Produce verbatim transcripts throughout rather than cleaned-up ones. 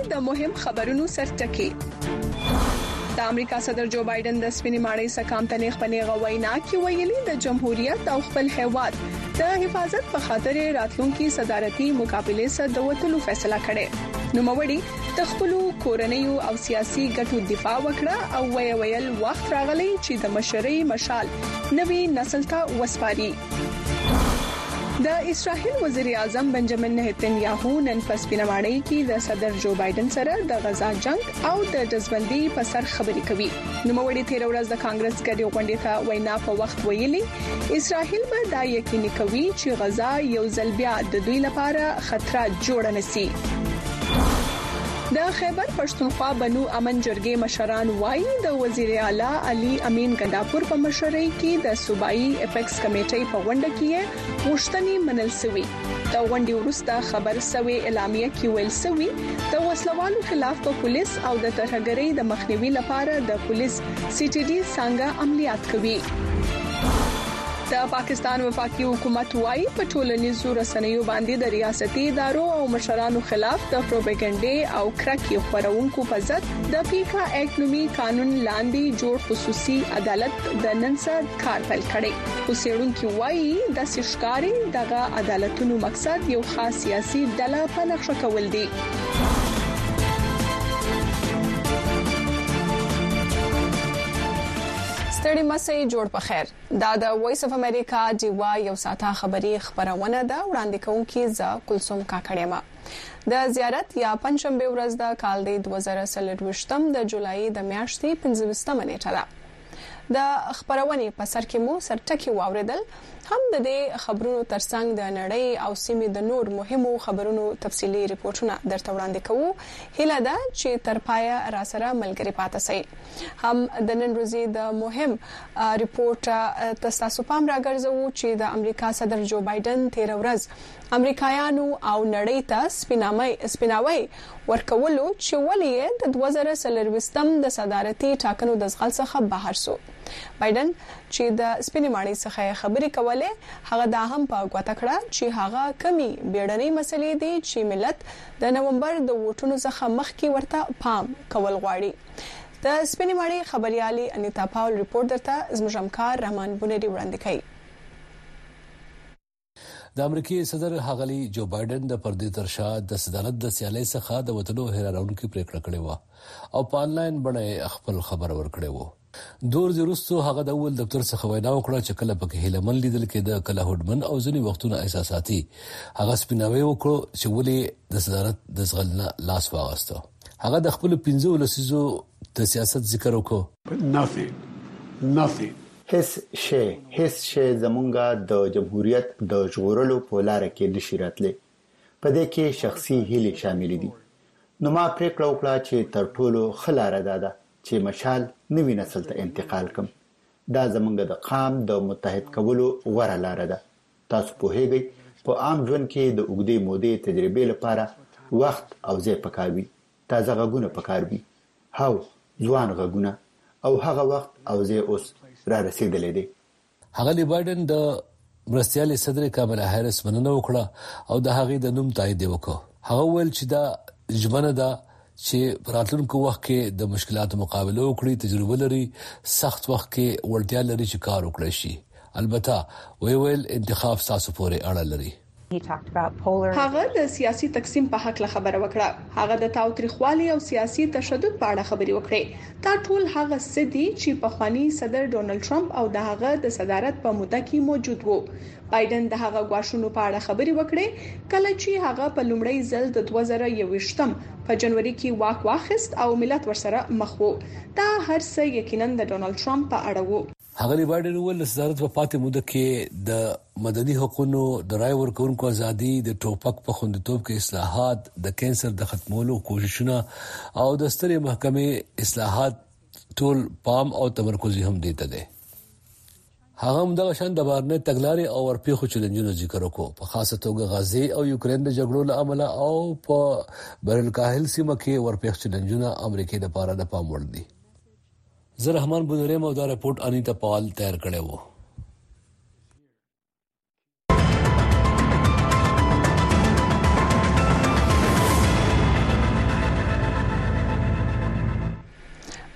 د مهم خبرونو سرټکی. د امریکا صدر جو بایدن د سپینې ماڼۍ سکام ته نیغ پنیغه وینا کې ویلي د جمهوریت او خپل هیواد د حفاظت په خاطر راتلونکي صدارتي مقابله سره د وټلو فیصله کړې. نو موړي د خپل کورنیو او سیاسي ګټو دفاع وکړه او وی ویل وخت راغلی چې د مشرۍ مشال نوي نسل ته وسپاري. د اسرائیل وزیر اعظم بنجامین نتنیاهو نن په سپینه ماڼۍ کې د صدر جو بایدن سره د غزا جنگ او د دزبندي په سر خبرې کوي. نو موړي تیر ورځ د کانګرس ګډي غونډې ته وینا په وخت ویلي اسرائیل به دا یقیني کوي چې غزا یو ځل بیا د دوی لپاره خطر جوړ نه شي. د خیبر پښتونخوا بنو امن جرګې مشران وایي د وزیر اعلی علي امین ګنداپور په مشرۍ کې د صوبایي اپیکس کمیټې په غونډه کې غوښتنې منل شوې. د غونډې وروسته خبر شوی اعلامیه کې ویل شوی د وسلوالو خلاف په پولیس او د ترهګرۍ د مخنیوي لپاره د پولیس سی ټي ډي څنګه عملیات کوي. د پاکستان وفاقي حکومت وايي په ټولنیزو رسنیو باندې د ریاستي ادارو او مشرانو خلاف د پروپاګاندا او کرکې خپرونکو په ضد د پیکا اکټ نومي قانون لاندې جوړ خصوصي عدالت د نن سره کار پیل کړي. خو سیړونکو وايي د سشکاري دغه عدالتونو مقصد یو خاص سیاسي ډله په نقشه کول دي. ستړي مسئ جوړ په خیر. دا د وایس اف امریکا دیوا یو ساته خبری خبرونه ده وړاندې کوونکی ز کلثوم کاکړیما. د زیارت یا پنځشنبه ورځ د کال د دوه زره څلورویشتم د جولای د میاشتې پنځوستمه نیټه ده. د خبرونه په سر کې مو سرټکی واوریدل. هم د دې خبرونو ترڅنګ د نړۍ او سیمې د نور مهمو خبرونو تفصيلي ریپورتونه درته وړاندې کوو. هیله ده چې تر پایه را سره ملګری پاتې شئ. هم د نن ورځې د مهم ریپورت تاسو پام راګرځو چې د امریکا صدر جو بایدن تیر ورځ امریکایانو او نړۍ ته سپینامي سپیناوي ورکولو چې ولې د دوه زره څلورویشتم د صدارتي ټاکنو د ځغل څخه بهر شو. بایدن چې د سپینې ماڼۍ څخه خبرې کوله هغه دا هم په غوته کړه چې هغه کمی بیړنۍ مسلې دي چې ملت د نومبر د ووټونو څخه مخکې ورته پام کول غواړي. د سپینې ماڼۍ خبريالي انیتا پاول ریپورت درته زموږ همکار رحمان بونری وړاندې کوي. د امریکای صدر هغلی جو بایدن د پردې ترشا د صدارت د سیالۍ څخه د وټلو هیرارونکو پریکړه کړې و او په انلاین باندې خپل خبر ورکړې و. دور زروستو هغه د اول دفتر څخه وینا وکړه چې کله پکې هیلمن لیدل کېده کله هډمن او ځینې وختونه احساساتي هغه سپیناوي وکړو چې ولې د صدارت د ځغلنه لاس واغسته. هغه د خپل پنځو لسیزو د سیاست ذکر وکړو. nothing nothing هیڅ شی هیڅ شی زمونږه د جمهوریت د ژغورلو په لار کې نشي راتلی. په دې کې شخصي هیلې شامل دي. نو ما پریکړه وکړه چې تر ټولو خلاره ده چې مشال نوی نسل ته انتقال کوم. دا زمونږ د قام د متحد کولو غوره لار ده. تاسو په هیګي په عام ژوند کې د اوږدې مودې تجربې لپاره وخت او ځای پکاروي. تازه غږونه پکاروي. هاو ځوان غږونه او هغه وخت او ځای اوس را رسیدلې دي. هغه بایدن د مرستيال صدر کاملا هریس مننه وکړه او د هغې د نوم تایید وکړ. هغه ویل چې دا ژمنه ده چې پراتلونکو وخت کې د مشکلاتو مقابله وکړي، تجربه لري، سخت وخت کې ورتیا لري چې کار وکړي شي. البته وی ویل انتخاب تاسو پورې اړه لري. هغه د سیاسي تقسیم په حق خبره وکړه. هغه د تاوتریخوالي او سیاسي تشدد په اړه خبرې وکړې. دا ټول هغه سدي چې په خواني صدر ډونالد ټرمپ او د هغه د صدارت په موده کې موجود وو. بایدن د هغه غواښونو په اړه خبرې وکړې کله چې هغه په لومړی ځل د دوه زره یوویشتم په جنوري کې واک واخیست او ملت ورسره مخ وو. دا هر څه یقینا د ډونالد ټرمپ په اړه وو. هغه بایدن ول صدارت په پاتې موده کې د مدني حقوقو د رای ورکوونکو ازادي، د ټوپک په خوندیتوب کې اصلاحات، د کینسر د ختمولو کوششونه او د سترې محکمې اصلاحات ټول پام او تمرکز هم دیته ده. هغه هم د شان د بارنه تګلاري او ورپیخو چیلنجونو ذکر وکړو، په خاصه توګه غزه او یوکرين د جګړو له امله او په برلکاهل سیمه کې ورپیخ چیلنجونه امریکا د پاره د پام وړ دي. زه رحمان بونریم او دا رپورت انیتا پال تیار کړی وو.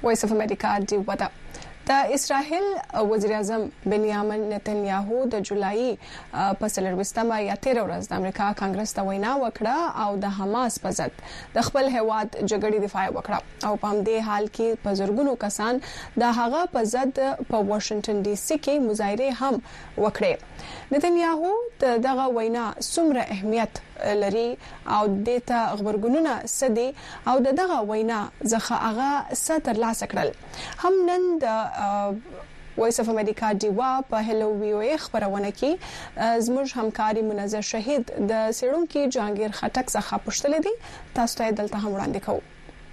وایس اف امریکا دی ودا د اسرائیل وزیر اعظم بنیامین نتنیاهو د جولای په څلرويشتمه یا تیره ورځ د امریکا کانګرس ته وینا وکړه او د حماس په ضد د خپل هیواد جګړې دفاع وکړه او په همدې حال کې په زرګونو کسان د هغه په ضد په واشنگټن ډي سي کې مظاهره هم وکړې نتنیاهو دغه وینا څومره اهمیت لري او دته خبرګونونه سدي او دغه وینا ځخه هغه ستر لاس کړل هم نن د وایس اف امریکا دیوا په هلو وی او ای خبرونه کې زموږ همکاري منظر شهید د سیړونکو جهانگیر خټک څخه پوښتنه دي تاسو ته دلته هم وړاندې کوم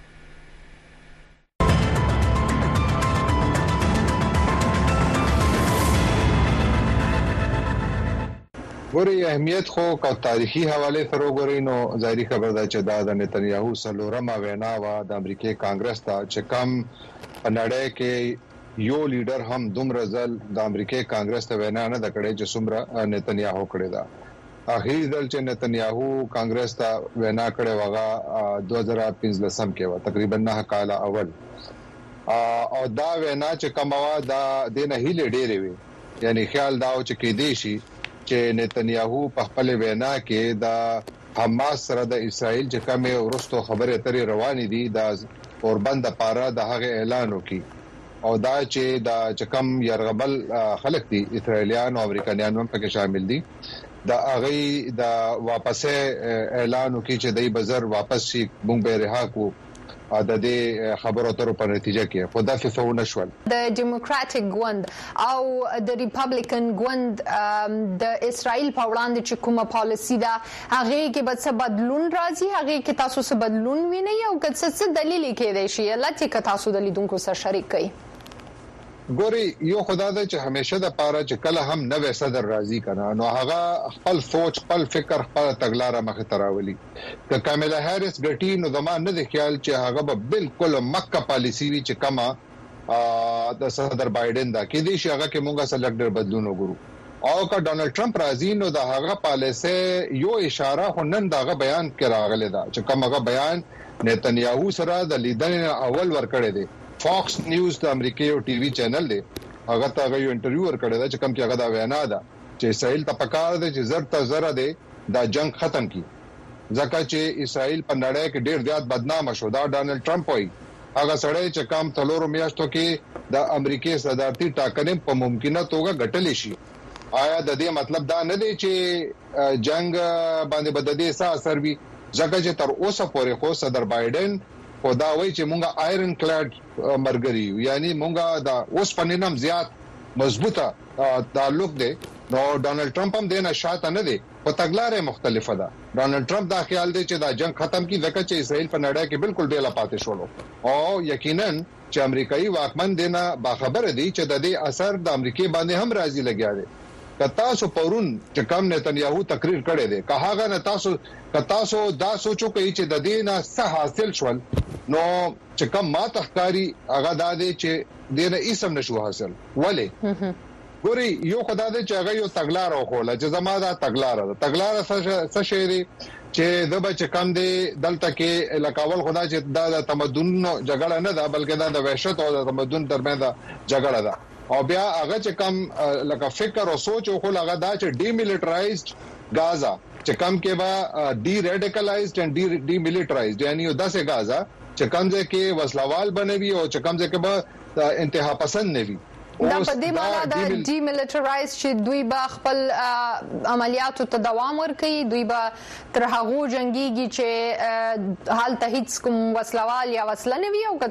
ګوري اهمیت خو کو تاریخي حواله سره ګوري نو ظاهري خبر ده چې دا د نتنیاهو سلورمه وینا وا د امریکای کانګرس ته چې کم پنړې کې یو لیډر هم دومره ځل د امریکای کانګرس ته وینا نه د کړې چې څومره نتنیاهو کړی دا اخیری ځل چې نتنیاهو کانګرس ته وینا کړې وغه دوه هزار پنځلسم کې و تقریبا نه کال اول او دا وینا چې کومه دا د نه هیله ډېرې وي یعنی خیال دا چې کې دی شي چې نتنیاهو په خپل وینا کې د حماس سره د اسرائیل چې کومه ورستو خبره اترې روانې دي د اوربند لپاره د هغه اعلان وکي او دا چې د چکم يرغبل خلک دي اسرائیلیان او امریکایان هم پکې شامل دي د هغه د واپسه اعلان وکي چې دای بازار واپس شي مونږ به رها کو د دې خبرو اترو په نتیجه کې خدا ففو نشول د ډیموکراټک ګوند او د ریپبلیکن ګوند د اسرائیل په وړاندې چې کومه پالیسی ده هغه کې به څه بدلون راځي هغه کې تاسو څه بدلون وینئ او څه دلیل کې دی شي لته کې تاسو د لیدونکو سره شریک کړئ ګوري یو خدای دې چې همیشه د پاره چې کله هم نوې صدر راضي کنه نو هغه خپل سوچ خپل فکر خپل تګلارې مخ ته راولي که کاملا هریس ګټي نو زموږ نه د خیال چې هغه به بالکل مکه پالیسی وی چې کما د صدر بایدن دا کې دي چې هغه کې مونږه سلیکټر بدلون وګورو او که ډونالد ټرمپ راضي نو د هغه پالیسي یو اشاره هنن دغه بیان کراغله دا چې کومه بیان نتنیاهو سره د لیدنې اول ور کړی دی فاکس نیوز د امریکای او ټي وي چینل دی هغه ته یو انټرویو ورکړی دا چې کوم کې هغه دا وینا ده چې اسرائیل ته پکار دی چې زر ته زر دی دا جنگ ختم کی ځکه چې اسرائیل په نړۍ کې ډیر زیات بدنام شو دا ډونالد ټرمپ وایي هغه سړی چې کام تلورو میاشتو کې د امریکای صدارتي ټاکنې په ممکنه توګه ګټلې شي آیا د دې مطلب دا نه دی چې جنگ باندې بددي څه اثر وي ځکه چې تر اوسه پورې خو صدر بایدن خو دا وایي چې مونږه آیرن کلاد مرګري یعنی مونږه دا اوس پنینم زیات مضبوطه تعلق دی نو ډونالد ټرمپ هم دینه شاته نه دی په تګلارې مختلفه ده ډونالد ټرمپ دا خیال دی چې دا جنگ ختم کی ځکه چې اسرائیل په نړۍ کې بالکل ډیلا پاتې شول او یقینا چې امریکایي واکمن دینه باخبر دي چې د دې اثر د امریکای باندې هم راځي لګیا دی کتا سو پرون چې کم نتنیاهو تقریر کړی دی که هغه نه تاسو کتا سو دا سوچو کوي چې د دې نه څه حاصل شول نو چې کم ما تخکاری هغه د دې چې دینه اسم نشو حاصل ولی ګوري یو خدای دې چې هغه یو تګلار وخوله چې زما دا تګلار ده تګلار څه شي دی چې د بچ کم دی دلته کې لکاول خدای چې دا تمدن جګړه نه ده بلکې دا د وحشت او د تمدن ترمنځ جګړه ده او بیا هغه چې کم لکه فکر او سوچ او خو هغه دا چې ډی میلیټرایزډ غازا چې کم کې با ډی ریډیکلایزډ اند ډی ډی میلیټرایزډ یعنی یو داسې غازا چې کم ځکه کې وسلوال بنوي او چې کم ځکه به انتها پسند نه وي دا په دې معنی دا ډی میلیټرایز چې دوی با خپل عملیاتو ته دوام ورکړي دوی با تر هغه جنگيږي چې حال ته هیڅ کوم وسلوال یا وسله نه وي او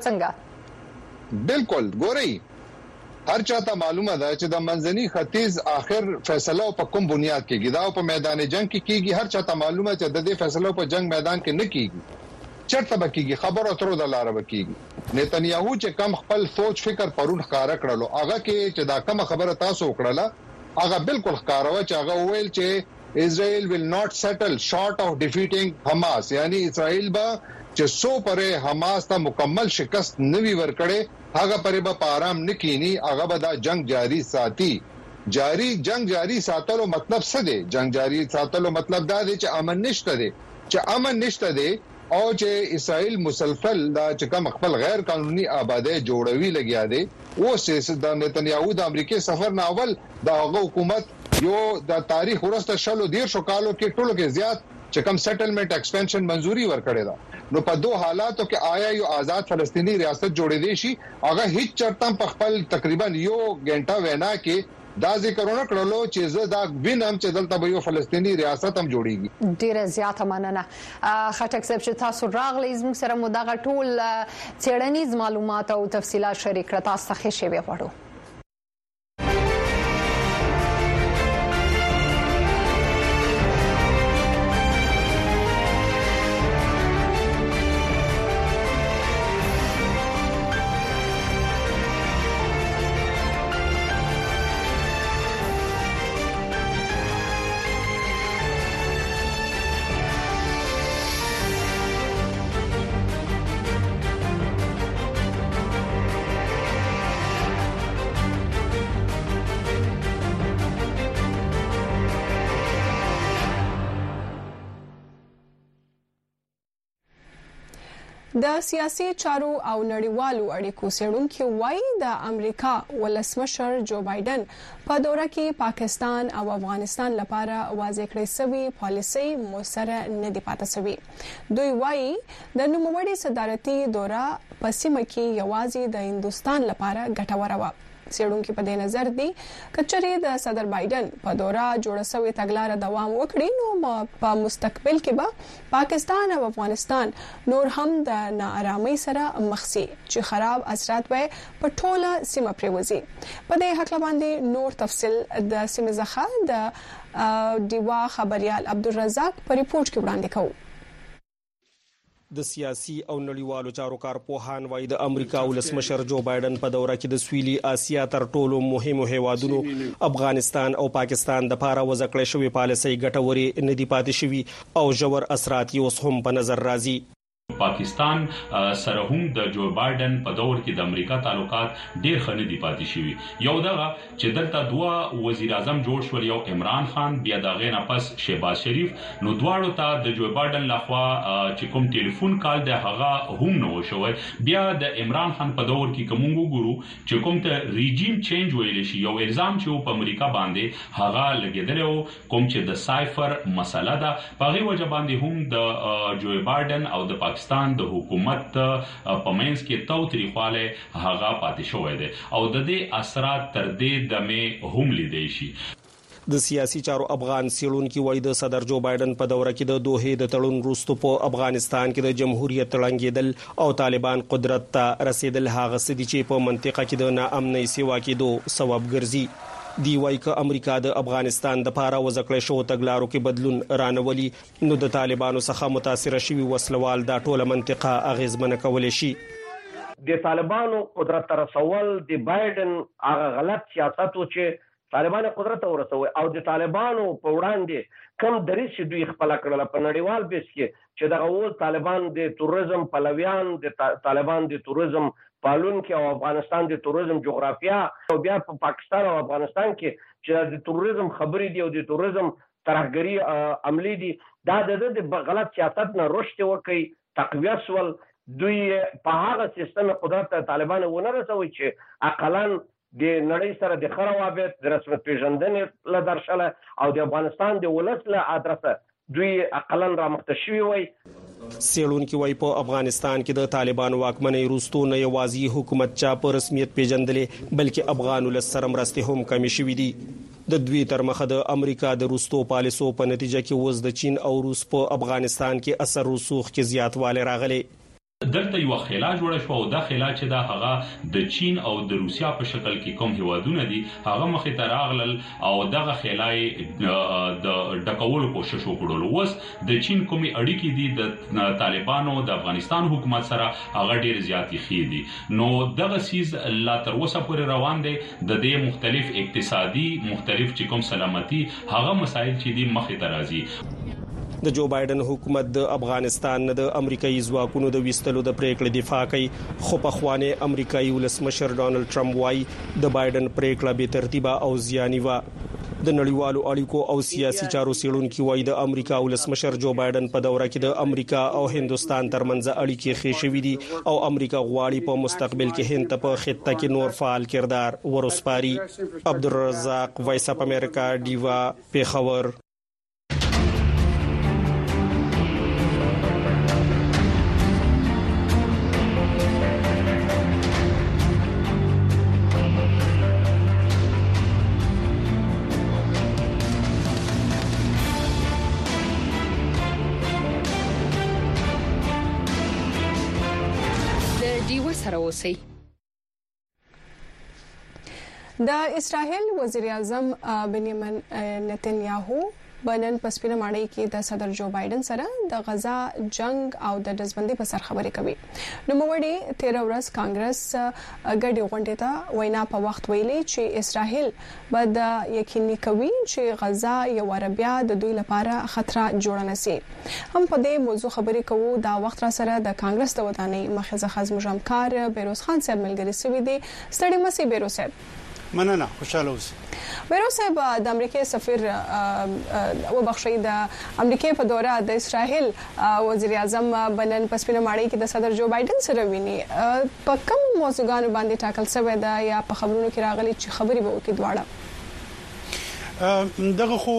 څنګه بالکل ګوري هر چاته معلومه ده چې د منځني ختیځ اخر فیصله په کوم بنیاد کېږي دا په میدان جنگ کې کېږي هر چاته معلومه چې د دې فیصله په جنگ میدان کې نه کېږي چرته بکیږي خبرو اترو د لار بکیږي نتنیاهو چې کم خپل سوچ فکر پرون ښکارا کړلو هغه کې چې دا کوم خبره تاسو وکړه هغه بالکل ښکارا چې هغه ویل چې اسرائیل will not settle short of defeating حماس یعنی اسرائیل با چې سو پرې حماس ته مکمل شکست نوي ورکړي هغه پرې به آرام نکینی هغه به دا جنگ جاری ساتي جاری جنگ جاری ساتلو مطلب څه دی جنگ جاری ساتلو مطلب دا دی چې امن نشته دی چې امن نشته دی او چې اسرائیل مسلسل دا چې کوم خپل غیر قانوني آبادی جوړوي لګیا دي او چې د نتنیاهو د امریکای سفر نه اول د حکومت یو د تاریخ ورسته شلو ډیر شو کالو کې ټولو کې زیات چې کوم سیټلمنٹ ایکسپانشن منزوري ورکړي دا نو په دوه حالاتو کې آیا یو آزاد فلسطینی ریاست جوړې دي شي هغه هیڅ چرته په خپل تقریبا یو غنټه وینا کې دا ذکرونه کړلو چې زه دا وینم چې دلته به یو فلسطینی ریاست هم جوړیږي. ډیره زیاته مننه خټک صاحب چې تاسو راغلی زموږ سره مو دغه ټول څېړنیز معلومات او تفصيلات شریک کړه. تاسو ته ښه شی وغواړو. د سیاسي چارو او نړیوالو اړیکو څېړونکي وایي د امریکا ولسمشر جو بایدن په دوره کې پاکستان او افغانستان لپاره واضح کړې شوی پالیسي موثر نه دی پاتې شوی. دوی وایي د نوموړي صدارتي دوره په سیمه کې یوازې د هندستان لپاره ګټوره و. څېړونکي په دې نظر دي کچري د صدر بایدن په دوره جوړه شوی تګلارې دوام وکړي نو په مستقبل کې به پاکستان او افغانستان نور هم د ناارامۍ سره مخ شي چې خراب اثرات به په ټوله سیمه پریوزي. په دې حق باندې نور تفصيل د سیمه ځخه د دیوا خبريال عبدالرزاق په ریپورت کې وړاندې کوي. د سیاسي او نړیوالو چارو کارپوهان وايي د امریکا ولسمشر جو بایدن په دوره کې د سویلي اسیا تر ټولو مهمو هیوادونو افغانستان او پاکستان د لپاره وضع کړې شوی پالیسي ګټوري نه دی پاتې شوی او ژور اثرات یې اوس هم په نظر راځي. پاکستان سره هم د جو بایدن په دور کې د امریکا تعلقات ډېر ښه دي پاتې شوي. یو دغه چې دلته دوه وزیر اعظم جوړ شول یو عمران خان بیا دغه نه پس شهباز شریف نو دواړو ته د جو بایدن لخوا چې کوم ټلیفون کال د هغه هم نو شوی. بیا د عمران خان په دور کې کوم ګورو چې کوم ته ریجیم چینج ویل شي یو الزام چې په امریکا باندې هغه لګیدل کوم چې د سایفر مسله ده په غي وجه باندې هم د جو بایدن او د پاکستان د حکومت په منځ کې توتریخواله هغه پاتې شوې ده او د دې اثرات تر دې دمه هم لیدای شي. د سیاسي چارو افغان څېړونکي وایي د صدر جو بایدن په دوره کې د دوه د تړون وروسته په افغانستان کې د جمهوریت تړنګېدل او طالبان قدرت ته رسیدل هغه څه دي چې په منطقه کې د ناامنۍ سیوا کېدو سبب ګرځي. دی وايي ک امریکا د افغانستان د لپاره وزکړې شو تګلارو کې بدلون رانولي نو د طالبانو څخه متاثر شوی وسلوال د ټوله منطقه اغیزمن کول شي. د طالبانو قدرت تر رسول د بایدن هغه غلط سیاست و چې طالبان قدرت ورسوي او د طالبانو په وړاندې کم دریځ چې دوی خپل کړل په نړیوال بیس کې چې دغه ول طالبان د توریزم پلویان د طالبان د توریزم پالون کې او افغانستان د توریزم جغرافیا او بیا په پاکستان او افغانستان کې چې د توریزم خبرې دی او د توریزم ترهګری عملی دي دا د غلط سیاست نه رشد وکي تقویه سول دوی په هغه سیستم قدرت طالبان ونه رسوي چې اقلن د نړۍ سره د خروابط د رسمت پیژندنې له درشله او د افغانستان د ولس له ادرسه دوی اقلن را مختشوي وي. څېړونکي وايي په افغانستان کې د طالبان واکمنۍ وروسته نه یوازې حکومت چا په رسمیت پیژندلې بلکې افغان ولس سره مرستې هم کمې شوې دي. د دوی تر مخه د امریکا د روسو پالیسو په نتیجه کې اوس د چین او روس په افغانستان کې اثر رسوخ کې زیاتوالی راغلی. دلته یو خلا جوړه شو او دا خلا چې دا هغه د چین او د روسیا په شکل کې کوم هیوادونه دي هغه مخې ته راغلل او دغه خلای د ډکولو کوشش وکړل. اوس د چین کومي اړیکې دي د طالبانو د افغانستان حکومت سره هغه ډیر زیاتې خې دي نو دغه سیز لا تر اوسه پورې روان دي د دې مختلف اقتصادي مختلف چې کوم سلامتي هغه مسایل چې دي مخې ته راځي. د جو بایدن حکومت د افغانستان د امریکایي ځواکونو د وستلو د پریکړې دفاع کوي خو په خوانه امریکایي ولسمشر ډانلډ ټرمپ وايي د بایدن پریکړه به ترتیبه او زیانی و. د نړیوالو اړیکو او سیاسي چارو څېړونکو وايي د امریکا ولسمشر جو بایدن په دوره کې د امریکا او هندستان ترمنځ اړیکې ښې شوې دي او امریکا غواړي په مستقبل کې هند ته په خطه کې نور فعال کردار ورسپاري. عبدالرزاق، وایس اپ امریکا، ډیوا، پیښور. د اسرائیل وزیر اعظم بنیامین نتنیاهو بنن په سپینه ماڼۍ کې د صدر جو بایدن سره د غزا جنگ او د دزبندۍ په سر خبرې کوي. نو موړي تیر ورځ کانګرس غړي غونډه ته وینا په وخت ویلي چې اسرائیل به د یقیني کوي چې غزا یو عربیا د دوی لپاره خطر جوړ نه سي. هم په دې موضوع خبرې کوو دا وخت را سره د کانګرس د ودانۍ مخزه خزم جمکار بیروز خان صاحب ملګری سوي دي. ستړي مسي بیروز صاحب. مننه، خوشاله اوسئ. بیروز صاحب د امریکای سفیر او بخشي د امریکای په دوره د اسرائیل وزیر اعظم بنن په سپینه ماڼۍ کې د صدر جو بایدن سره ویني. په کوم موضوعګانو باندې ټاکل شوی دا یا په خبرونو کې راغلي چې خبري به وکړي دواړه؟ دغه خو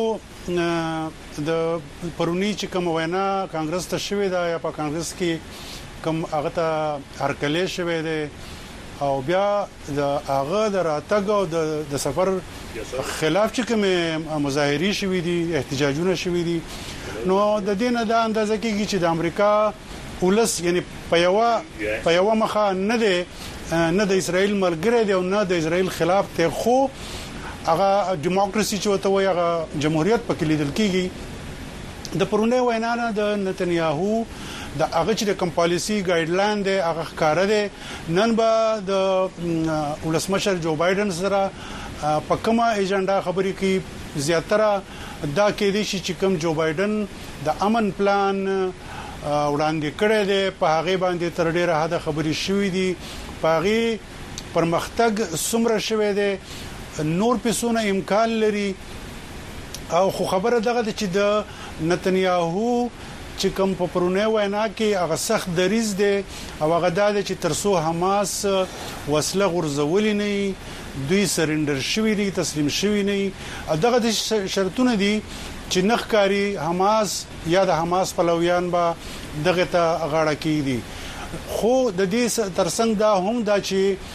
د پرونی چې کوم وینا کانګرس ته شوی دا یا په کانګرس کې کوم هغه ته هرکلی شوی دی او بیا د هغه د راتګ او د سفر خلاف چې کوم مظاهري شوي دي، احتجاجونه شوي دي، نو د دې نه د اندازه کېږي چې د امریکا ولس یعنی په یو په یو مخه نه دی نه د اسرائیل ملګری دی او نه د اسرائیل خلاف ته، خو هغه دیموکراسي چې وته وي هغه جمهوریت پکې لیدل کېږي. د پرونه وینا نه د نتنیاهو د هغه چې د کم پالیسی ګایډلاین دی هغه ښکار دی. نن به د ولسمشر جو بایدن سره په کومه ایجنډا خبرې کوي، زیاتره دا کې دي چې کوم جو بایدن د امن پلان وړاندې کړی دی په هغه باندې تر ډیره حد خبرې شوې دي، په هغه پرمختګ څومره شوی دی، نور پسونه امکان لري. او خو خبره دغه چې د نتنیاهو چې کوم په پرونه وینا کې هغه سخت دریز دی او هغه د چې ترسو حماس وسله غرزولې نه دوی سرندر شوی دي، تسلیم شوی نه. دغه د شرطونه دي چې نخکاری حماس یا د حماس پلویان به دغه ته غاړه کیدي. خو د دې ترڅنګ دا هم دا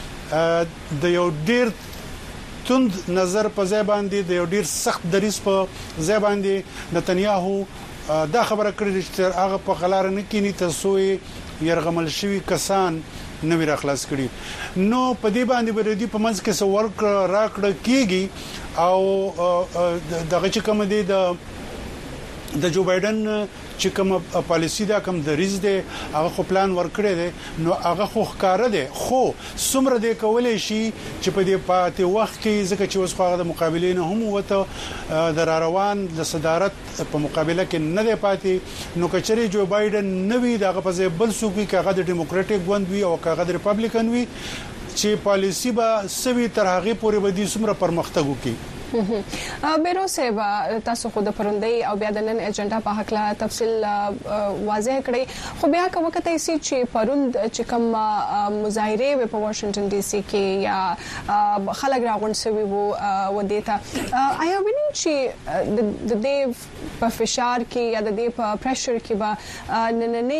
چې د یو ډیر توند نظر په ځای باندې د یو ډیر سخت دریز په ځای باندې نتنیاهو دا خبره کړې چې هغه په غلار نه کینی تاسو يرغمل شوی کسان نو ویرا خلاص کړي. نو په دې باندې بریدي په منځ کې څو ورک راکړه کیږي او دغه چې کوم دی د د جو بایدن چې کوم پالیسی دا کوم د ریز دی هغه خو پلان ورکړی دی، نو هغه خو ښکار دی، خو څومره دی کولای شي چې په دې پاتې وخت کې ځکه چې اوس خو هغه د مقابلین هم وته د روان د صدارت په مقابله کې نه دی پاتې، نو کچري جو بایدن نوې دغه په ځای بل څوک کې هغه د ډیموکراټیک ګوند وي او هغه د ریپابلیکن وي چې پالیسی به سوي تر هغه پورې به دي څومره پرمختګ وکړي. بیروز صاحب تاسو خو د پروندې او بیا د نن ایجنډا په حق لا تفصیل واضح کړی، خو بیا کوم وخت ایسي چې پروند چې کوم مظاهره په واشنگټن ډي سي کې یا خلک راغون سوي وو و دیتا آیا ویني چې د دې په فشار کې یا د دې په پریشر کې به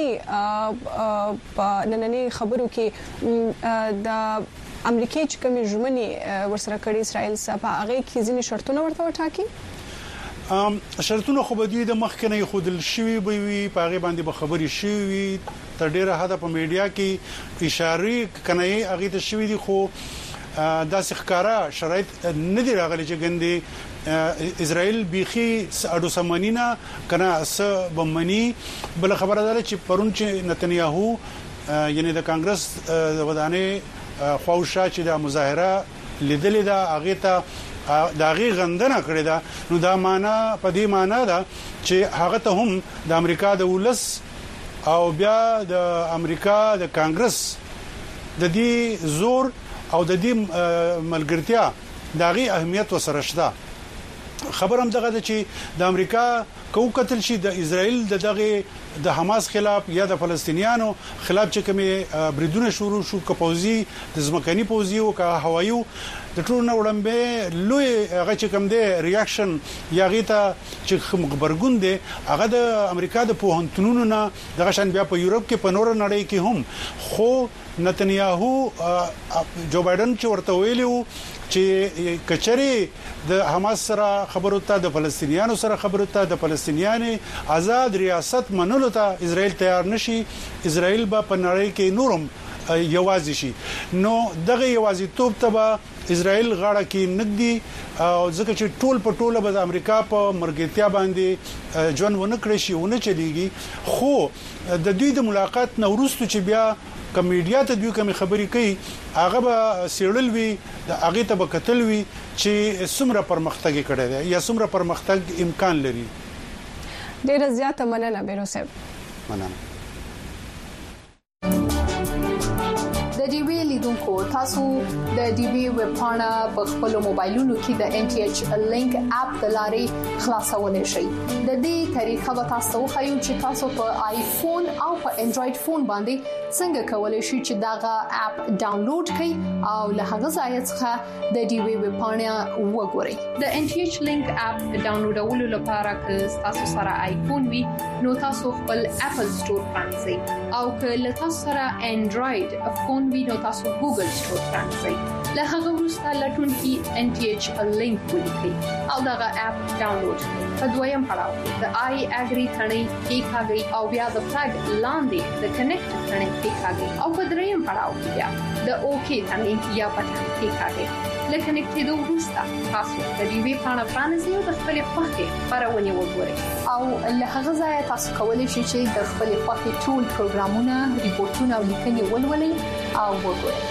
نننې په نننې خبرو کې د امریکای چې کومې ژمنې ورسره کړې اسرائیل صاحب هغه کې ځینې شرطونه ورته وټاکي؟ ام شرطونه خو به د مخکنه خودل شوی به وي، په هغه باندې به خبري شوی تر ډیره حد په میډیا کې اشاره کنه هغه ته شوی دي، خو دا ښکارا شرایط نه دی راغلي چې ګندې اسرائیل بيخي اډو سمنینا کنه اس بمنی. بل خبره ده چې پرون چې نتنیاهو یعنی د کانګرس د ودانې خوښه چې د مظاهره لیدلې دا هغه ته دا غي غندنه کړې ده، نو دا معنا په دې معنا ده چې هغه ته هم د امریکا د ولس او بیا د امریکا د کانګرس د دې زور او د دې ملګرتیا دا غي اهمیت وسره شته. خبر هم دغه چې د امریکا کو قتل شي د اسرائیل د دغه د حماس خلاف یا د فلسطینیانو خلاف چې کومه بریدونه شروع شو کپوزي د ځمکني پوزي او کا هوایي د ټول نو وړاندې لوی هغه چې کوم دی ریاکشن یا غیته چې خبرګون دی هغه د امریکا د پوهنتونونو نه دغه شان بیا په یورپ کې په نور نړۍ کې هم خو نتنیاهو جو بایدن چې ورته ویلو چې کچري د حماس سره خبرو ته د فلسطینیانو سره خبرو ته د فلسطینیانو آزاد ریاست منلو ته اسرائیل تیار نشي اسرائیل به په نړۍ کې نورم یوازې شي نو دغه یوازې توپ ته اسرائیل غاړه کې نګدي او ځکه چې ټول په ټوله به د امریکا په مرګتیا باندې ژوند ونه کړی شي ونه چلیږي خو د دوی د ملاقات نو وروسته چې بیا کمیډیا ته دوی کوم خبرې کوي هغه به سیړل وي د هغه ته به قتل وي چې څومره پرمختګ کړي دی یا څومره پرمختګ امکان لري. ډیر زیاته مننه بیرو صاحب. مننه. د ډي وی لیدونکو تاسو د ډي وی ویب پاڼه په خپل موبایلونو کې د ان ټي ایچ لینک اپ د لارې خلاصولای شئ. د دې طریقه به تاسو خو چې تاسو په آیفون او په انډراید فون باندې څنګه کولای شئ چې داغه اپ ډاونلوډ کړئ او له هغه ځای څخه د ډي وی ویب پاڼه وګورئ. د ان ټي ایچ لینک اپ ډاونلوډولو لپاره که تاسو سره آیفون وي نو تاسو خپل اپل سٹور پرانځئ او که له تاسو سره انډراید فون وي نو تاسو ګوګل سٹور پرانځئ. له هغه وروسته لټون کې ان ټي ایچ لینک ولیکئ او دغه اپ ډاونلوډ کړئ. په دویم پړاو د آی اګری ثنې کې کاږي او بیا د فلګ لاندې د کنیکټ ثنې کې کاږي او په دریم پړاو کې بیا د اوکی ثنې یا پټن کې کاږي. لکه نکټېدو وروسته تاسو د دې وی پاڼه پرانځئ او د خپل خوښې خبرونه وګورئ او له هغه ځای تاسو کولی شئ چې د خپل خوښې ټول پروګرامونه ریپورتونه او لیکنې ولولئ او وګورئ.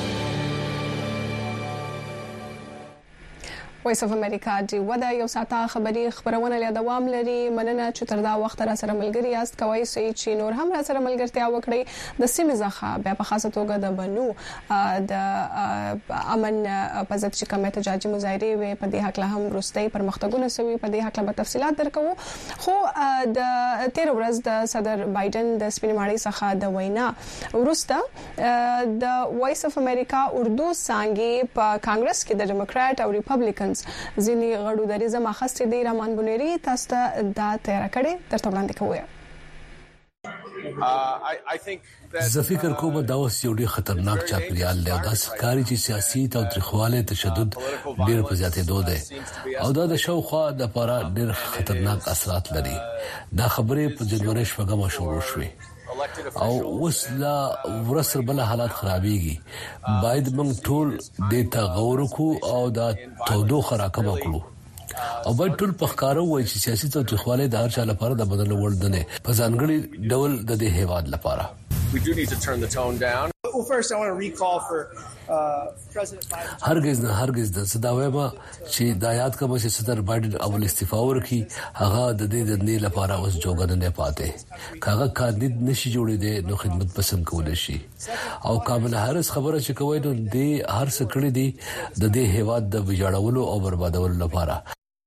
وایس اف امریکا دی ودا یو ساته خبری خبرونه له دوام لري. مننه چې تر دا وخت را سره ملګری یاست. کوي چې نور هم را سره ملګرتیا وکړي. د سیمه ځخه بیا په خاصه توګه د بنو د امن په ضد چې کوم احتجاجي مظاهره وي په دې حق له هم روستي پرمختګونه سوي په دې حق له تفصيلات درکو. خو د تیر ورځ د صدر بایدن د سپینماړي څخه د وینا ورسته د وایس اف امریکا اردو څنګه په کانګرس کې د ډیموکرات او ریپبلیکن ځینی غړو د ریزم اخستې د رحمان بنيري تاسو ته دا تیار کړي درته وړاندې کوی. زه فکر کوم دا اوس یو ډیر خطرناک چاپیریال دی او دا سکاري چې سیاسي تاوتریخواله تشدد ډیر په زیاتېدو دی او دا د شوخوا د لپاره ډیر خطرناک اثرات لري. دا خبره په جنوري شپږم شروع شوه او اوس لا ورسره بل حالات خرابيږي. باید موږ ټول دیتا غور کو او دا تودوخه راکم کړو او باید ټول پخکارو وای چې سیاسي توخواله د هر چا لپاره د بدل وړ دنه په ځانګړي ډول د دې هیواد لپاره. We do need to turn the tone down. Well, first I want to recall for uh, President Biden. هرگز نه هرگز د صداویما چې د آیات کوم چې صدر بایدن اول استعفا ورکړي هغه د دې د نه لپاره اوس جوګن نه پاتې کاغه کاندید نشي جوړې دي نو خدمت پسند کول شي او کامل هرڅ خبره چې کوي نو د هر څه کړی دي د دې هیواد د ویجاړولو او بربادولو لپاره.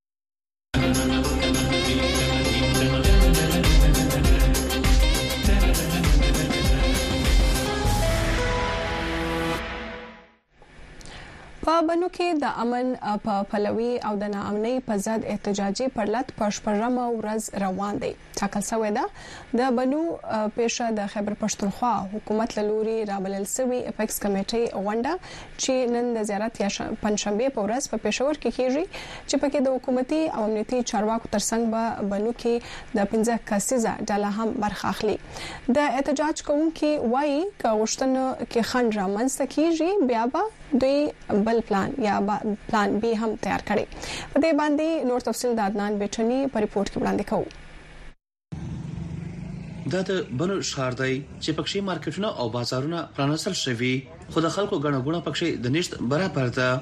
په بنو کې د امن په پلوي او د ناامنۍ په ضد احتجاجي پرلط پښپرم ورځ روان دي. ټاکل شوې ده د بنو پېښه د خیبر پښتونخوا حکومت لوري رابلل سوي اپیکس کمیټي ونده چې نن د زیارت یا پنځشنبه په ورځ په پېښور کې کیږي چې پکې د حکومتي او امنیتي چارواکو ترڅنګ به بنو کې د پنځه کسیزه ډله هم برخه اخلي. د احتجاج کوونکي وایي چې غوښتنه کې خنډ رامنځته کیږي بیا به دوی بل پلان یا پلان بی هم تیار کړي. په دې باندې نور تفصیل د عدنان بیچنی په ریپورت کې وړاندې کوو. دا د بنو شهر دی چې پکښې مارکیټونه او بازارونه پرانسل شوي خو د خلکو غنغونه پکښې د نشټ برابر ده.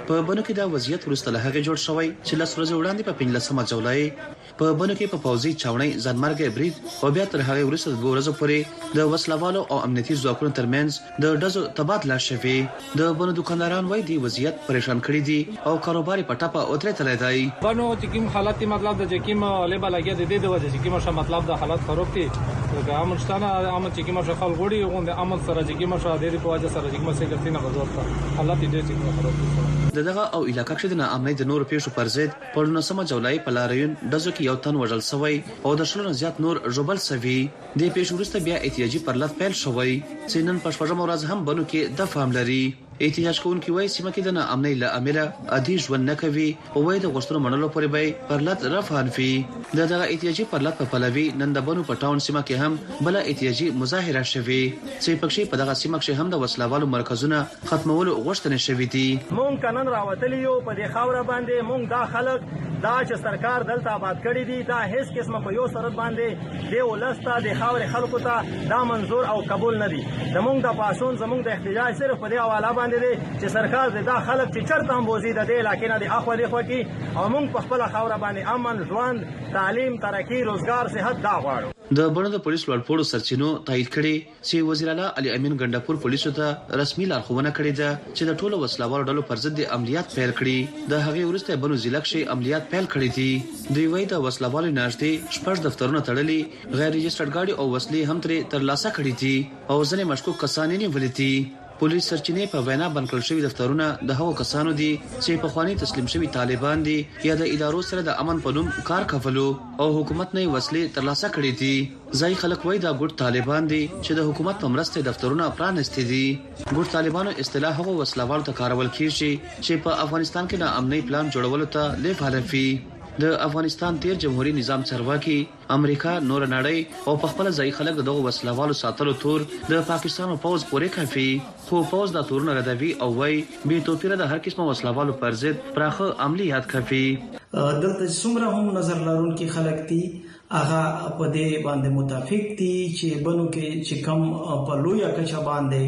په بنو کې دا وضعیت وروسته له هغه جوړ شوی چې لاس ورځ وړاندې په پنځلسمه جولای په بنو کې په پوځي چاونۍ ځانمرګ برید او بیا تر هغه وروسته د ورځې پورې د وسلوالو او امنیتي ځواکونو ترمنځ د ډزو تبادله شوه. د بنو دکانداران وایي دی وضعیت پریشان کړی دي او کاروبار په ټاپه اوتره تللی دی. بنو چې کوم حالت مطلب د چې کوم لبا لګیا د دې د وجه چې کوم مطلب د حالت خراب دي د امرستانه عمل چې کوم شخل غوړي غوند عمل سره چې کوم شاده د په وجه سره چې کوم څه ګټنه غوړ حالت دې چې کوم خراب دي. دغه او علاقې کې د ناامنۍ د نور پیښو پر ضد په نولسمه جولای په لاریون دزو کې یو تن وژل شوی او د شلو زیات نور ژوبل شوی. د پیښو وروسته بیا احتیاجي پرلط پیل شوی چې نن په شپږم ورځ هم بنو کې د فهم لري. احتجاج کوونکي وایي سیمه کې د ناامنۍ له امله عادي ژوند نه کوي او وایي د غوښتنو منلو پورې به پرلط رافعان وي. دغه احتیاجي پرلط په پلوي نن د بنو په ټاون سیمه کې هم بل احتیاجي مظاهره شوه چې پکې په دغه سیمه کې هم د وسلوالو مرکزونه ختمولو غوښتنه شوې دي. مونږ کنن راوتلی یو په دې خاور باندې مونږ دا خلک دا چې سرکار دلته آباد کړی دي دا هیڅ قسمه په یو سرت باندې دی ولسته د خاور خلکو ته دا منزور او قبول نه دي. زمونږ د پاسون زمونږ د احتجاج صرف په دې حواله باندې دی چې سرکار د دا خلک چې چرته هم بوزي د دې علاقې نه د اخو دی خو کې او مونږ په خپل خاور باندې امن ژوند تعلیم ترقی روزګار صحت دا غواړو. د بڼه د پولیس لوړپوړو سرچینو تایید کړي چې وزیر اعلی علي امین ګندپور پولیسو ته رسمي لارښوونه کړې ده چې د ټولو وسلوالو ډلو پر ضد عملیات پیل کړي. د هغې وروسته بنو ضلع کې عملیات پیل کړي دي. دوی وایي د وسلوالو ناشته شپږ دفترونه تړلي غیر رجسټرډ ګاډي او وسلې هم ترې ترلاسه کړي دي او ځینې مشکوک کسان یې نیولي دي. پولیس سرچینې په وینا بند کړل شوی دفترونه د هغو کسانو دي چې په خواني تسلیم شوی طالبان دي یا د ادارو سره د امن په نوم کار کولو او حکومت نه وسلې ترلاسه کړې دي. ځای خلک وایي دا ګډ طالبان دي چې د حکومت په مرسته دفترونه پرانستي دي. ګډ طالبانو اصطلاح هغو وسلوالو ته کارول کیږي چې په افغانستان کې د امنیت پلان جوړولو ته لیفالفي. د افغانستان تیر جمهوریت نظام چرواکي امریکا نور نړۍ او په خپل ځای خلک دغه وسلوالو ساتلو تور د پاکستان او پوز پورې کافي خو پوز د تورونه ردوي او وای به توپیر د هر قسمه وسلوالو پر ضد پراخه عملیات کافي. دلته څومره هم نظر لرونکي خلک دي هغه په دې باندې متفق دي چې بنو کې چې کم په لویه کچه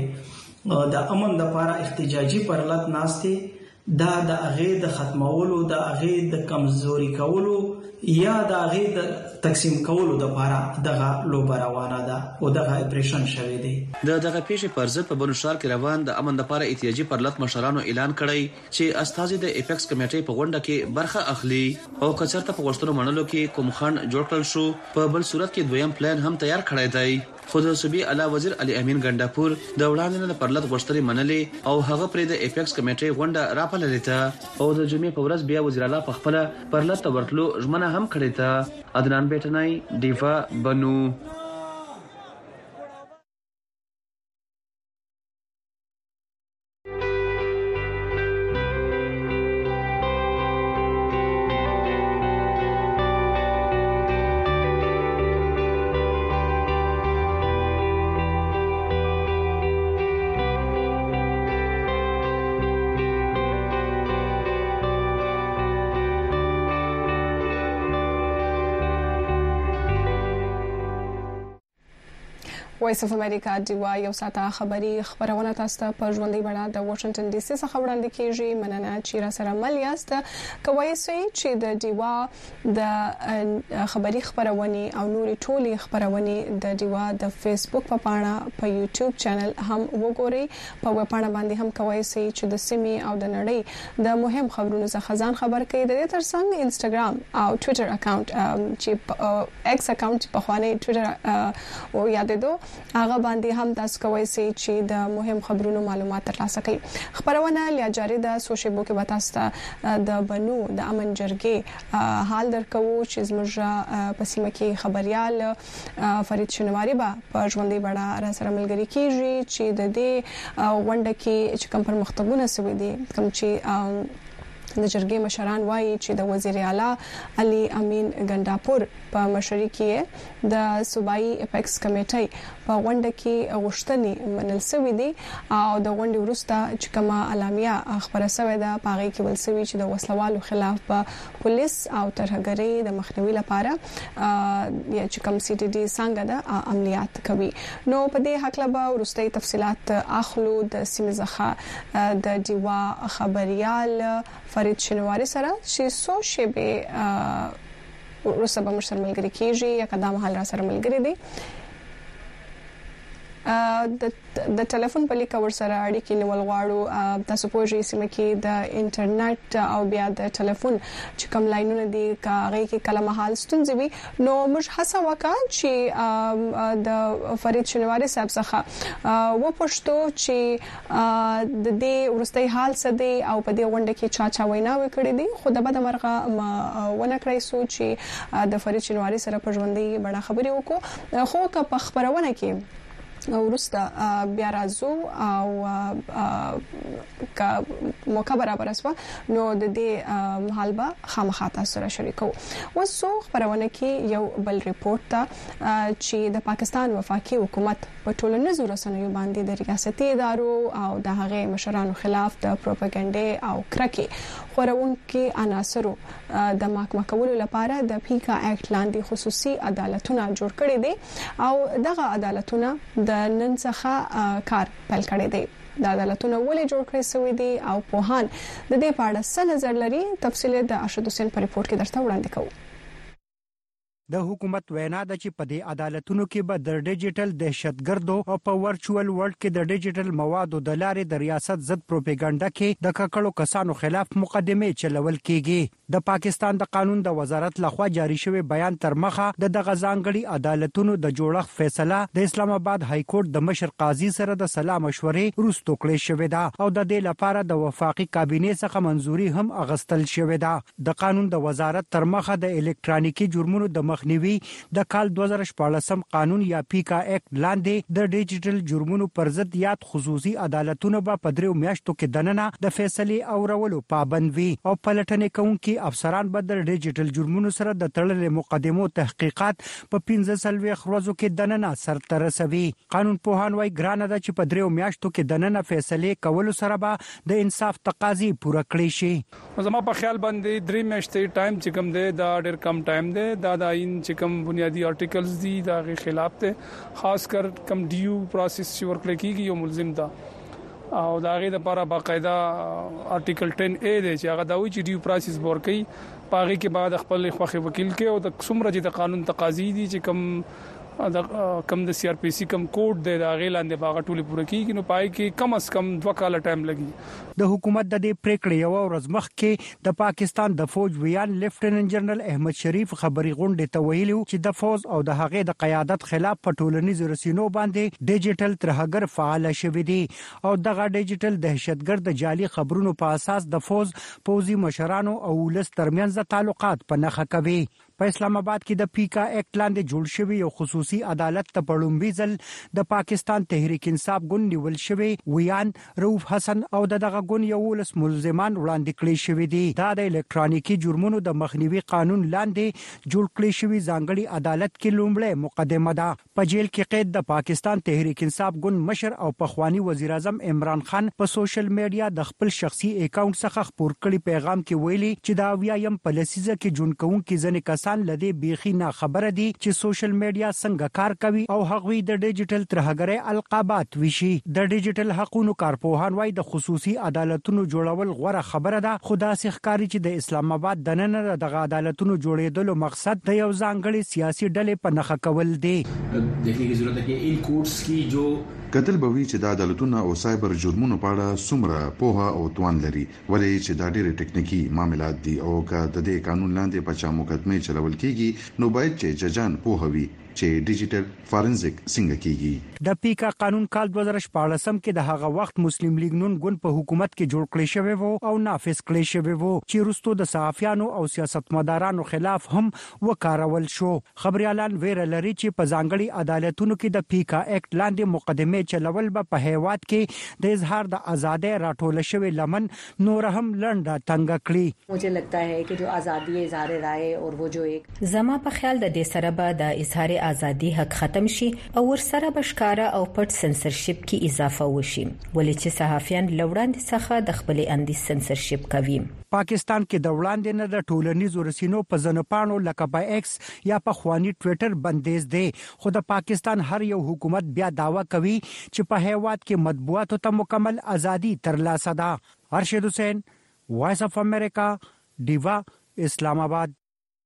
باندې د امن لپاره احتجاجي پرلط ناشته دا د هغه د ختمولو د هغه د کمزوري کولو یا د هغه د تقسیم کولو د لپاره دغه لوبه روانه ده او دغه اپریشن شوی دی. د دغه پیښې پر ضد په بنو شهر کې روان د امن لپاره احتیاجي پرلط مشرانو اعلان کړی چې استازي د ایپکس کمیټې په غونډه کې برخه اخلي او کچرته په غوښتنو منلو کې کوم خان جوړ کړل شو په بل صورت کې دویم پلان هم تیار کړی دی. خو د صوبې اعلی وزیر علي امین ګندپور د وړاندې نه پرلط غوښتنې منلې او هغه پرې د ایپکس کمیټې غونډه راپللې ده او د جمعې په ورځ بیا وزیر اعلی په خپل پرلط ورتلو ژمنه هم کړې ده. عدنان بیٹنای دیفا بنو. وایس اف امریکا دیوا یو ساته خبری خبرونه تاسو ته په ژوندۍ بڼه د واشنگټن ډي سي څخه وړاندې کیږي. مننه چې را سره مل یاست. کوي چې د دیوا د خبری خبرونه او نوري ټولي خبرونه د دیوا د فیسبوک په پاڼه په یوټیوب چینل هم وګورئ. په وب پاڼه باندې هم کوي چې د سیمې او د نړۍ د مهم خبرونو څخه ځان خبر کړئ. د دې ترڅنګ انستګرام او ټوئیټر اکاونټ چې ایکس اکاونټ په خواني ټوئیټر او یادېدو هغه باندې هم تاسو کوی چې د مهم خبرونو معلومات ترلاسه کړئ. خبرونه لیا جاری ده سوشل میډیا کې تاسو د بنو د امن جرګې حال درکو چې زموږ په سیمه کې خبريال فرید شنواری به په ژوندۍ بڼه را سره ملګری کیږي چې د دې غونډه کې چې کوم پرمختګونه سوي دي کوم چې د جرګې مشران وایي چې د وزیر اعلی علي امین ګنداپور په مشرۍ کې د صوبایي اپیکس کمیټې په غونډه کې غوښتنې منل شوې دي او د غونډې وروسته چې کومه اعلامیه خبره شوې ده په هغه کې ول شوې چې د وسلوالو خلاف په پولیس او ترهګرۍ د مخنیوي لپاره یا چې کوم سی ټي ډي څنګه د عملیات کوي. نو په دې حق له ورستۍ تفصيلات اخلو د سیمه ځخه د دیوا خبريال فرید شنواری سره چې سو شیبه ورسره به مشر ملګری کیږي یا قدم حال را سره ملګری دي د د ټلیفون په لیک ور سره اړیکې نیول غواړو. تاسو پوهیږئ چې مکه د انټرنیټ او بیا د ټلیفون چې کوم لاینونه دي هغه کې کله مهال ستونزې وي نو موږ هڅه وکړو چې د فرید شنواری صاحب څخه و پښتو چې د دې ورستۍ حال څه دی او په دې غونډه کې چا چا وینا وکړي دي خو د بده مرغه ونه کړی سو چې د فرید شنواری سره په ژوندۍ بڼه خبرې وکړو خو که په خبرونه کې ورسته بیا راځو او که موقع برابر اسوه نو د دې حال به خامخا تاسو سره شریکو. وسو خبرونه کې یو بل ریپورت ته چې د پاکستان وفاقي حکومت په ټولنیزو رسنیو باندې د ریاستي ادارو او د هغه مشرانو خلاف د پروپاګاندا او کرکې خورونکو عناصرو د محکمه کولو لپاره د پیکا اکټ لاندې خصوصي عدالتونه جوړ کړي دي او دغه عدالتونه د نن څخه کار پیل کړی دی. د عدالتونو ولې جوړ کړی شوی دی او پوهان د دې په اړه څه نظر لري تفصیل د ارشد حسین په ریپورت کې درته وړاندې کوو. د حکومت وینا ده چې په دې عدالتونو کې به د ډیجیټل دهشتګردو او په ورچوال ورلد کې د ډیجیټل موادو د لارې د ریاست ضد پروپاګاندا کې د ککړو کسانو خلاف مقدمه چلول کیږي. د پاکستان د قانون د وزارت لخوا جاری شوی بیان تر مخه د دغه ځانګړي عدالتونو د جوړښت فیصله د اسلام آباد های کورټ د مشر قاضي سره د سلا مشورې وروسته کړې شوې ده او د دې لپاره د وفاقي کابینې څخه منځوري هم اغستل شوې ده. د قانون د وزارت تر مخه د الکترونیکي جرمونو د مخنیوي د کال دوه زره شپږ قانون یا پیکا اکټ لاندې د ډیجیټل جرمونو پر ضد یاد خصوصي عدالتونو به په دریو میاشتو کې دننه د فیصلې اورولو پابند وي او پلټنې کوونکي افسران به د ډیجیټل جرمونو سره د تړلې مقدمو تحقیقات په پنځه سلوي ورځو کې دننه سرته رسوي. قانون پوهان وايي ګرانه ده چې په دریو میاشتو کې دننه فیصلې کولو سره به د انصاف تقاضي پوره کړی شي. زما په خیال باندې درې میاشتې ټایم چې کوم دی دا ډېر کم ټایم دی. دا د عین چې کوم بنیادی آرټیکلز دي دا غي خلاف ته خاص کر کم ډیو پروسس چې ورکړل کیږي یو ملزم ده او دا غي د لپاره باقاعده آرټیکل ټن اے دی چې هغه دا وی چې ډیو پروسس ورکړي پاغي کې بعد خپل خوخي وکیل کې او د څومره چې د قانون تقاضي دي چې کم د کم د سی آر پی سی کم کوډ د غیلاندې باغ ټولي پوره کیږي نو پای کې کم از کم دوه کال ټایم لګي. د حکومت د دې پریکړې یو ورځ مخکې د پاکستان د فوج ویان لیفټیننټ جنرال احمد شریف خبري غونډه ته ویلو چې د فوج او د هغې د قیادت خلاف په ټولنیزو رسنیو باندې ډیجیټل ترهګر فعال شوی دی او دغه ډیجیټل دهشتګرد د جعلي خبرونو په اساس د فوج پوزي مشرانو او ولس ترمنځ تعلقات په نخښه کوي. په اسلام آباد کې د پیکا اکټ لاندې جوړ شوی یو خصوصي عدالت ته پړومبي ځل د پاکستان تحریک انصاف ګوند نیول شوی ویان رؤف حسن او دغه ګوند یو ولس ملزمان وړاندې کړی شوی دی. دا د الکترونیکي جرمونو د مخنیوي قانون لاندې جوړ کړی شوی ځانګړي عدالت کې لومړی مقدمه ده. په جیل کې قید د پاکستان تحریک انصاف ګوند مشر او پخوانی وزیر اعظم عمران خان په سوشل میډیا د خپل شخصي اکاونټ څخه خبر کړي پیغام کې ویلي چې دا ویایم په لسیزه کې جون کوونکي ځنې کسان لدی بیخي نه خبره دي چې سوشل میډیا څنګه کار کوي او هغوی د ډیجیټل ترهګرۍ القابات وشي. د ډیجیټل حقوقو کارپوهان وايي د خصوصي عدالتونو جوړول غوړه خبره ده خو دا ښکاري چې د اسلام آباد د نن د عدالتونو جوړېدلو مقصد د یو ځانګړي سیاسي ډلې په نخښه کول دي. دیکھنے کی ضرورت ہے کہ ان کورٹس کی جو کتل به وی چې د عدالتونو او سایبر جرمونو په اړه څومره پوهه او توان لري ولې چې دا ډېر ټکنیکی معاملات دي او که د دې قانون لاندې په چا مقدمه چلول کیږي نو باید چې ججان پوهوي چې ډیجیټل فورنزیک څنګه کیږي. د پیکا قانون کال دوه زره شپږ کې د هغه وخت مسلم لیگ نون ګوند په حکومت کې جوړ کړی شوی وو او نافذ کړی شوی وو چې وروسته د صحافیانو او سیاستمدارانو خلاف هم وکارول شو. خبريالان ویره لري چې په ځانګړي عدالتونو کې د پیکا ایکټ لاندې مقدمه چلول به په هیواد کې د اظهار د ازادۍ راټول شوی لمن نور هم لنډه تنګ کړي. مجھے لگتا ہے کہ جو آزادی اظہار رائے اور وہ جو ایک زما په خیال د دې سره به د اظهار ازادي حق ختم شي او ورسره بشکاره او پټ سنسرشپ کې اضافه وشي ولې چې صحافیان لوړاندې څخه د خپل اندیز سنسرشپ کوي. پاکستان کې د وړاندې نه د ټولنیزو رسنیو په ځنپانو لکه په ایکس یا په خواني ټوئیټر بندیز دی خو د پاکستان هر یو حکومت بیا داوا کوي چې په هیواد کې مطبوعاتو ته مکمل ازادي ترلاسه ده. ارشد حسین، وایس اف امریکا، دیوا، اسلام آباد.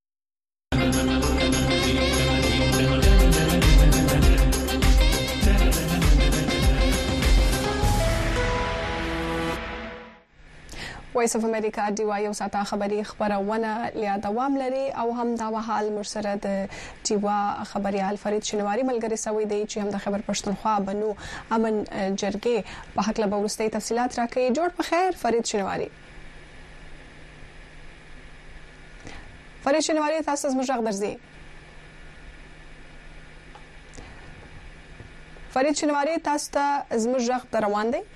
وایس اف امریکا دی وایو ساته خبري خبرونه لیا دوام لري او هم دا وحال مرسره د دیوا خبريال فرید شنواری ملګری سوي دی چې هم د خبر پښتونخوا بنو امن جرګې په حق له ورستي تفصيلات راکړي. جوړ په خیر فرید شنواری. فرید شنواری تاسو زموږ غږ درځي. فرید شنواری تاسو ته زموږ غږ روان دی.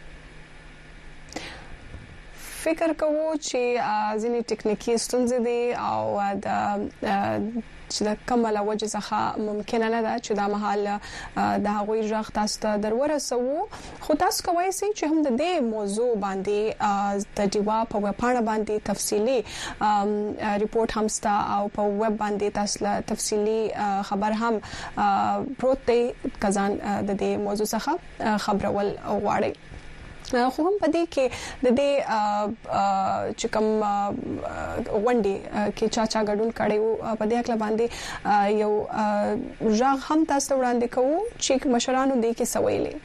فکر کوو چې ځینې ټکنیکی ستونزې دي او د چې د کومه وجه څخه ممکن نه ده چې دا محل د هغوی ژغ تاسو ته درورسو خو تاسو کوی سي چې هم د دې موضوع باندې د دیوا په ویب پاڼه باندې تفصيلي ریپورت هم ستا او په ویب باندې تاسو تفصيلي خبر هم پروت دی کزان د دې موضوع څخه خبرول غواړي. خو هم پدې کې د دې چې کوم وندي کې چا چا ګډون کړي په دې اکل باندې یو ژغ هم تاسو وړاندې کوو چې مشرانو دې کې سویلې.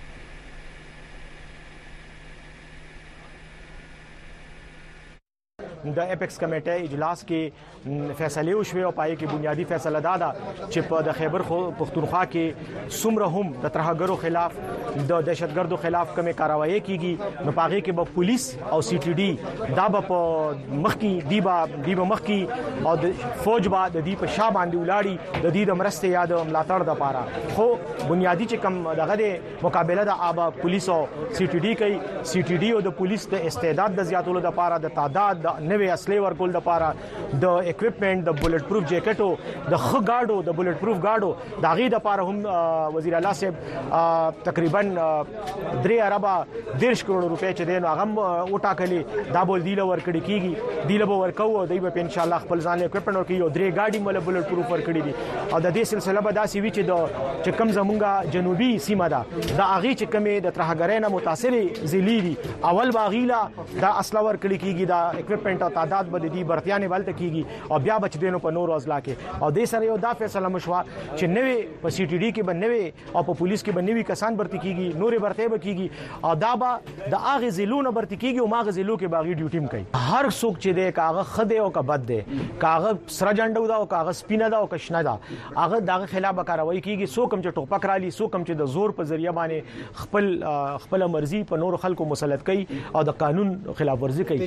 د اپیکس کمیټې اجلاس کې فیصله وشوه او پای کې بنیادی فیصله دادا چې په د خیبر پختونخوا کې څومره هم د ترهګرو خلاف د دهشتګردو خلاف کومه کاروایی کیږي نو پاغي کې به پولیس او سی ټي ډي دا به په مخکي دیبا دیبا مخکي او د فوج با د دې په شا باندې ولاړی د دې د مرسته یاد ملاتړ د پاره خو بنیادی چې کم دغه د مقابله د آبا پولیس او سی ټي ډي کوي سی ټي ډي او د پولیس د استعداد د زیاتولو د پاره د تعداد د نوې اصلي ورکول د پاره د اکوپمنٹ د بولټ پروف جیکټو د خ گاډو د بولټ پروف گاډو د غي د پاره هم وزیر اعلی صاحب تقریبا درې اربا دیرش کروڑ روپے چې دین هغه وټاکلي دا بول دی له ورکړي کیږي دی له ورکو دی په ان شاء الله خپل ځان اکوپمنٹ ورکړي او درې گاډي مل بولټ پروف ورکړي دي او د دې سلسله به داسي وی چې د چې کم زمونږه جنوبي سیمه ده د اغي چې کمې د ترهګرانو متاثرې زیلی دي اول باغیلا د اصله ورکړي کیږي د اکوپمنٹ او تعداد به د دې برتيانه ولته کیږي او بیا بچ دینو په نور ازلا کې او د سره یو دا فیصله مشوا چې نوې په سی ټي ډي کې بنوي او په پولیس کې بنوي کسان برتی کیږي نورې برته به کیږي او دا به د اغه زلون برتی کیږي او ماغه زلو کې باغی ډیوټیم کوي هر څوک چې د کاغه خده او کبد ده کاغه سره جنډو دا او کاغه سپینه دا او کشنه دا هغه دغه خلاف کاروایی کیږي سو کم چې ټوپک رالي سو کم چې د زور په ذریعہ باندې خپل خپل مرزي په نور خلکو مسلط کوي او د قانون خلاف ورزي کوي.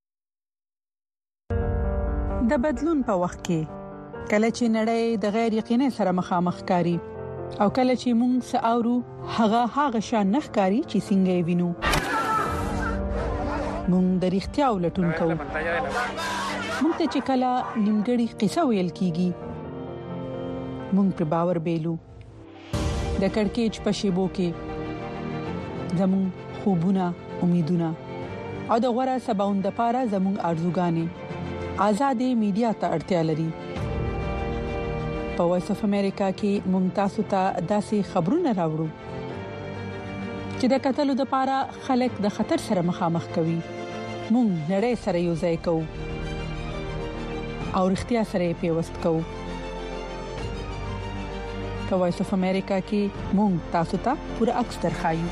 د بدلون په وخت کې کله چې نړۍ د غیر یقیني سره مخامخ کاری او کله چې موږ ساورو هغه هغه شان نخکاری چې څنګه وینو موږ د اړتیا ولټون کوو موږ ته چې کله نیمګړی قصه ویل کیږي موږ پر باور بیلو د کڑکېچ په شیبو کې زموږ خوبونه امیدونه او د غوړه سباوند لپاره زموږ ارزوګانې آزادې میډیا ته اړتیا لري. په وایس اف امریکا کې ممتاز ته داسې خبرونه راوړو چې د قتلو د پاره خلک د خطر سره مخامخ کوي. مونږ نړۍ سره یو ځای کوو او اړتیا سره پیوست کوو. په وایس اف امریکا کې مونږ تاسو ته پوره عکس درخایو.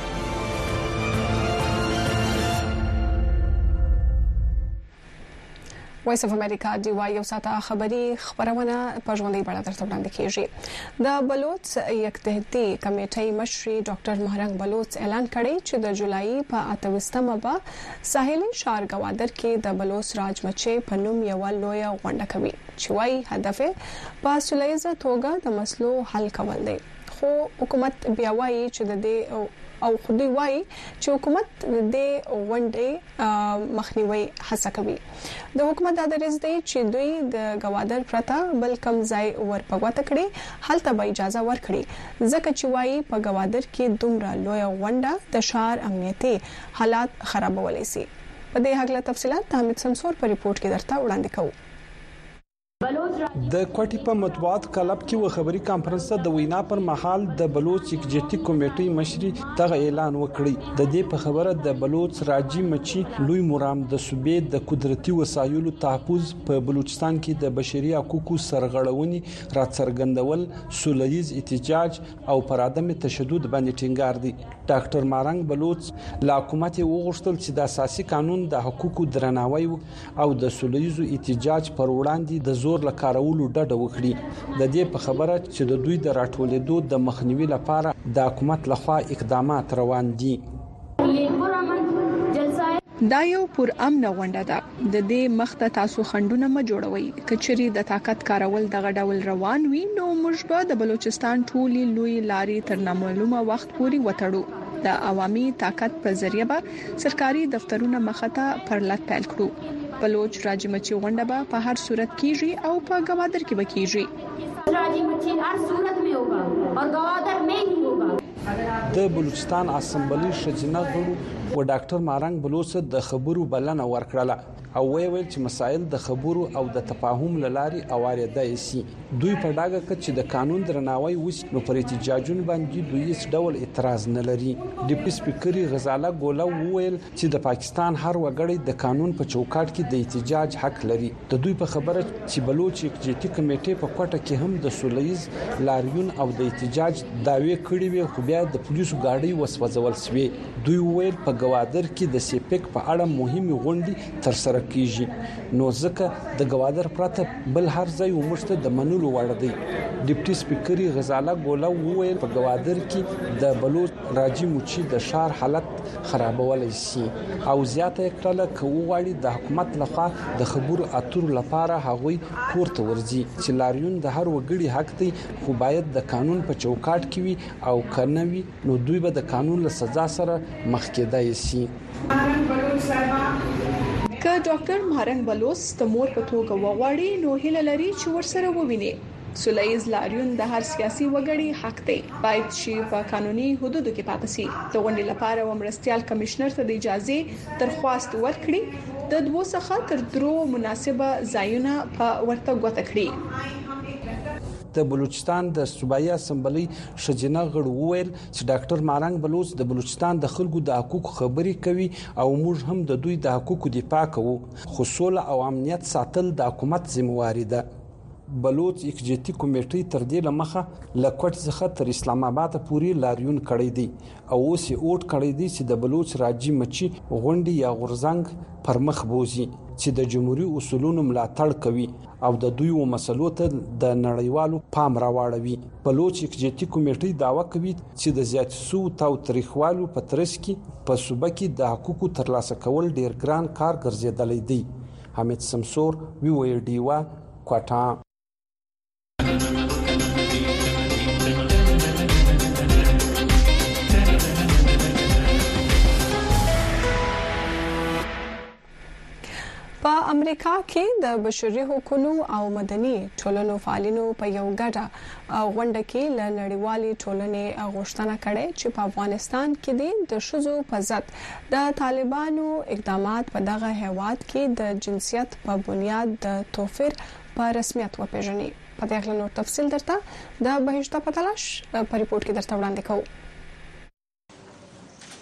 وایس اف امریکا دی وايي او ساته خبري خبرونه په ژوندۍ بڼه درته وړاندې کیږي. د بلوچ یکتحدي کمیټې مشر ډاکټر مهرنګ بلوچ اعلان کړی چې د جولای په اتوستمه به ساحلي ښار ګوادر کې د بلوچ راجمچي په نوم یو لوی غونډه کوي چې وايي هدف په سولهییزه توګه د مسلو حل کول دی. خو حکومت بیا وايي چې د دې او خودي وايي چې حکومت د غونډې مخنیوي هڅه کوي. د حکومت د درز دی چې دوی د ګوادر پرتا بل کم ځای ورپګوته کړي هلته به اجازه ورکړي ځکه چې وايي په ګوادر کې دومره لوی غونډه د شهر امنیتي حالات خرابولای شي. په دې حق له تفصيلات حمید سمسور په ریپورت کې درته وړاندې کوو. د کوټي په مطبوعات کلب کې و خبري کانفرنس ته د وینا پر مهال د بلوچ یکجهتي کمیټې مشري دغه اعلان وکړي. د دې په خبره د بلوچ راجی مچي لوی مرام د صوبې د قدرتي وسایلو تحفظ په بلوچستان کې د بشري حقوقو سرغړونې راڅرګندول سولهییز احتجاج او پر عدم تشدد باندې ټینګار دي. ډاکټر مارنګ بلوچ لا حکومت وغوښتل چې د اساسي قانون د حقوقو درناوی او د سولهییز احتجاج پر وړاندې د زور لکارولو ډډه وکړي. د دې په خبره چې د دوی د راټولېدو د مخنیوي لپاره د حکومت لخوا اقدامات روان دي. دا یو پر امن غونډه ده. د دې مخته تاسو خندونه ما جوړوي کچري د طاقت کارول دغه ډول روان وي نو موږ به د بلوچستان ټولي لوی لاري تر نامعلومه وخت پوري وټړو. د عوامي طاقت په ذریعہ به سرکاري دفترونه مخته پرلط پیل کړو. بلوچ راجمچي غونډه به په هر صورت کیږي او په ګوادر کې به کیږي. راجمچي هر صورت में होगा और गवादर में ही होगा. د بلوچستان اسمبلی شجنه غړو و ډاکټر مارنګ بلوچ د خبرو بلنه ورکړه او ویل چې مسایل د خبرو او د تفاهم لاري اوریدای شي. دوی په ډاګه کې چې د قانون درناوی وس نو پر احتجاجون باندې دوی هیڅ ډول اعتراض نه لري. ډیپټي سپیکر غزاله ګولا ویل چې د پاکستان هر وګړی د قانون په چوکاټ کې د احتجاج حق لري. د دوی په خبره چې بلوچ یکجهتي کمیټې په کوټه کې هم د سولهییز لاریون او د احتجاج داوی کړی وي خو بیا د پولیسو گاډي وسوځول شوې. دوی ویل په ګوادر کې د سیپک په اړه مهمه غونډه تر سره کیږي نو ځکه د ګوادر پرته بل هر ځای ومشته د منلو وړ دی. ډیپټي سپیکر غزاله ګولا وویل په ګوادر کې د بلوچ راجی مچي د شهر حالت خرابولای شي او زیاته کړه کوي غواړي د حکومت لخوا د خبرو اترو لپاره هغوی پورته ورځي چې لاریون د هر وګړي حق دی خو باید د قانون په چوکاټ کې وي او کنوي نو دوی به د قانون له سزا سره مخ کېدای شي. که ډاکټر مهرنګ بلوچ د مور په توګه وغواړي نو هیله لري چې ورسره وویني. سولهییز لاریون د هر سیاسي وګړي حق دی باید چې په قانوني حدودو کې پاتې شي. د غونډې لپاره ومرستيال کمشنر ته د اجازه درخواست ورکړي د دوه څخه تر درو مناسبه ځایونه په ورته غوته کړی. د بلوچستان د صوبایي اسمبلی شجنه غړو ویل چې ډاکټر مارنګ بلوچ د بلوچستان د خلکو د حقوقو خبري کوي او موږ هم د دوی د حقوقو دفاع کوو خو سوله او امنیت ساتل د حکومت ذمہواری ده. بلوچ یکجهتي کمیټې تر دې لمخه لکوټ څخه تر اسلام آباد پورې لاریون کړی دی او اوس یې اوټ کړی دی چې د بلوچ راجی مچي غونډي یا غورزنګ پر مخ بوزي چې د جمهوریت اصولونو ملاتړ کوي او د دوی و مسلو ته د نړیوالو پام راوړوي. بلوچ یکجهتي کمیټې داوا کوي چې د زیات سو تاو تاریخوالو په ترڅ کې په صوبه کې د حقوقو ترلاسه کول ډیر ګران کار ګرځیدلی دی. حمید سمسور وی وی ډی وا کوټا. په امریکا کې د بشري حقوقو او مدني ټولنو فعالینو په یو ګډه غونډه کې ل نړیوالې ټولنې غوښتنه کړې چې په افغانستان کې د شذو په ضد د طالبانو اقدامات په دغه هیواد کې د جنسیت په بنیاد د توفیر په رسمیت وپیژني. په دې اړه نور تفصیل درته د بهشته پتلاش په ریپورت کې درته وړاندې کوم.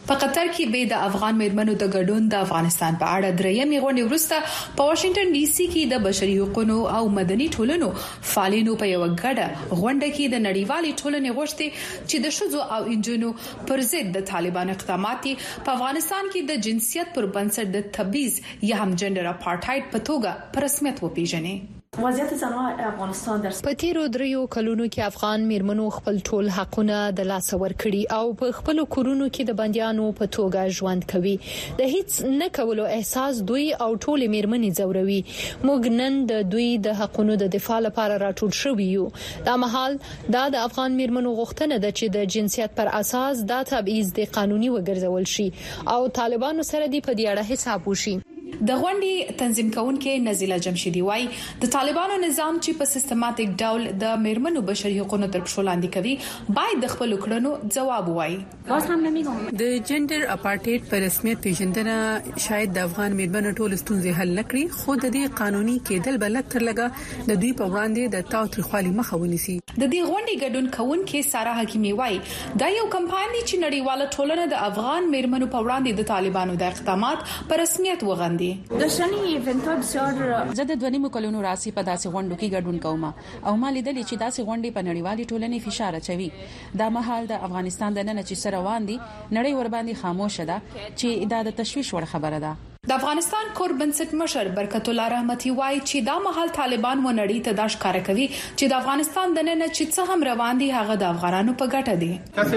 په قطر کې به د افغان میرمنو د ګډون د افغانستان په اړه درېیمې غونډه وروسته په واشنگټن ډي سي کې د بشري حقوقو او مدني ټولنو فعالینو په یو غړ غونډه کې د نړیوالې ټولنې غوښتي چې د شذو او انجونو پر ضد د طالبان اقدامات په افغانستان کې د جنسیت پر بنسټ د تبعیض یا هم جندر اپارټایډ په توګه په رسمیت وپیژني. وضعیت زنان افغانستان در په تیرو دریو کلونو کې افغان میرمنو خپل ټول حقونه د لاس ورکړي او په خپل کورونو کې د بنديانو په توګه ژوند کوي. د هیڅ نه کولو احساس دوی او ټول میرمنې زوروي. موږ نن د دوی د حقونو د دفاع لپاره راټول شوو یو. دا مهال دا د افغان میرمنو غوښتنه ده چې د جنسیت پر اساس دا تبعیض د قانوني وګرځول شي او طالبانو سره د په دې اړه حساب وشي. د غونډې تنظیم کوونکې نزیله جمشیدی وای د طالبانو نظام چې په سیستماتیک ډول د میرمنو بشري حقوقو تر پښو لاندې کوي باید د خپل کړنو جواب وای. واس هم نمیګم د جندر اپارټایډ پر رسمیت پیژندنه شاید د افغان میرمنو ټول ستونزې حل نکړي خو د دې قانوني کېدل بل تر لګه د دوی په وړاندې د تاوتریخوالي مخه ونیسي. د دې غونډې ګډون کوونکې سارا حکیمي وای دا یو کمپاین چې نړیواله ټولنه د افغان میرمنو په وړاندې د طالبانو د اقدامات پر رسمیت وغندي. د شنی ایونت بسیار زه د دوه نیمو کلونو راسي په داسې غونډو کې ګډون کوم او ما لیدل چې داسې غونډې په نړیوالې ټولنې فشار اچوي. دا مهال د افغانستان د نن چې سره وان دي نړۍ ور باندې خاموشه ده چې دا د تشویش وړ خبره ده. د افغانستان کور بنسټ مشر برکت الله رحمتي وای چې دا مهال طالبان و نړۍ ته داش کار کوي چې د افغانستان د نن چې څه هم روان دي هغه د افغانانو په ګټه دي.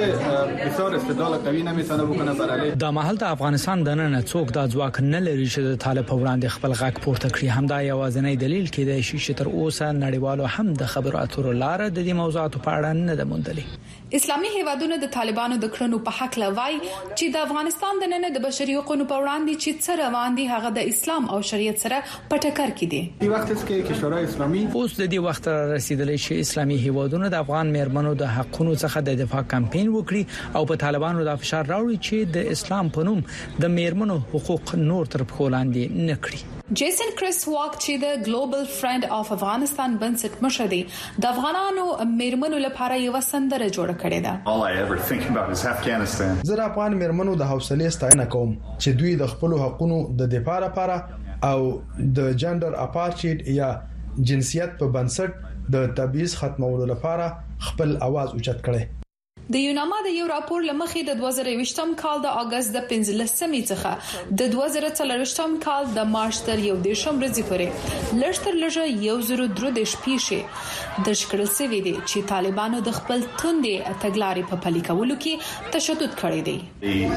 بسیار استدلال قوي نمیتونه بکنه بر علی دا مهال د افغانستان د نن څوک د ځواک نه لري چې د طالب په وړاندې خپل غږ پورته کړي. همدا یوازینی دلیل کې د شیشه تر اوسه نړیوالو هم د خبرو اترو لار د دې موضوعات په اړه نه ده موندلې. اسلامي هیوادونو د طالبانو د کړنو په حق لوي چې د افغانستان د نن د بشري حقوقو په وړاندې چې څه روان دي هغه د اسلام او شریعت سره په ټکر کې دي. په وخت کې کشورهای اسلامي اوس د دې وخت رسیدلی چې اسلامي هیوادونو د افغان میرمنو د حقونو څخه د دفاع کمپاین وکړي او په طالبانو د فشار راوړي چې د اسلام په نوم د میرمنو حقوق نور تر پښو لاندې نه کړي. جیسن کریس واک چې د ګلوبل فرند اف افغانستان بنسټ مشر دی د افغانانو میرمنو لپاره یو سندره جوړه کړې ده. All I ever think about is Afghanistan. زه افغان میرمنو د حوصله ستاینه کوم چې دوی د خپل حقوقو د دفاع لپاره او د جندر اپارټایډ یا جنسیت په بنسټ د تبعیض ختمولو لپاره خپل आवाज اوچت کړي. د یوناما د یو راپور لمخې د دوه زره یوویشتم کال د اگست د پنځلسمې څخه د دوه زره څلورویشتم کال د مارچ تر یو دیرشم ورځې پورې لږتر لږه یو زره درې دیرش پیښې د شکل سوي دي چې طالبانو د خپل توندې تګلارې په پلي کولو کې تشدد کړی دی.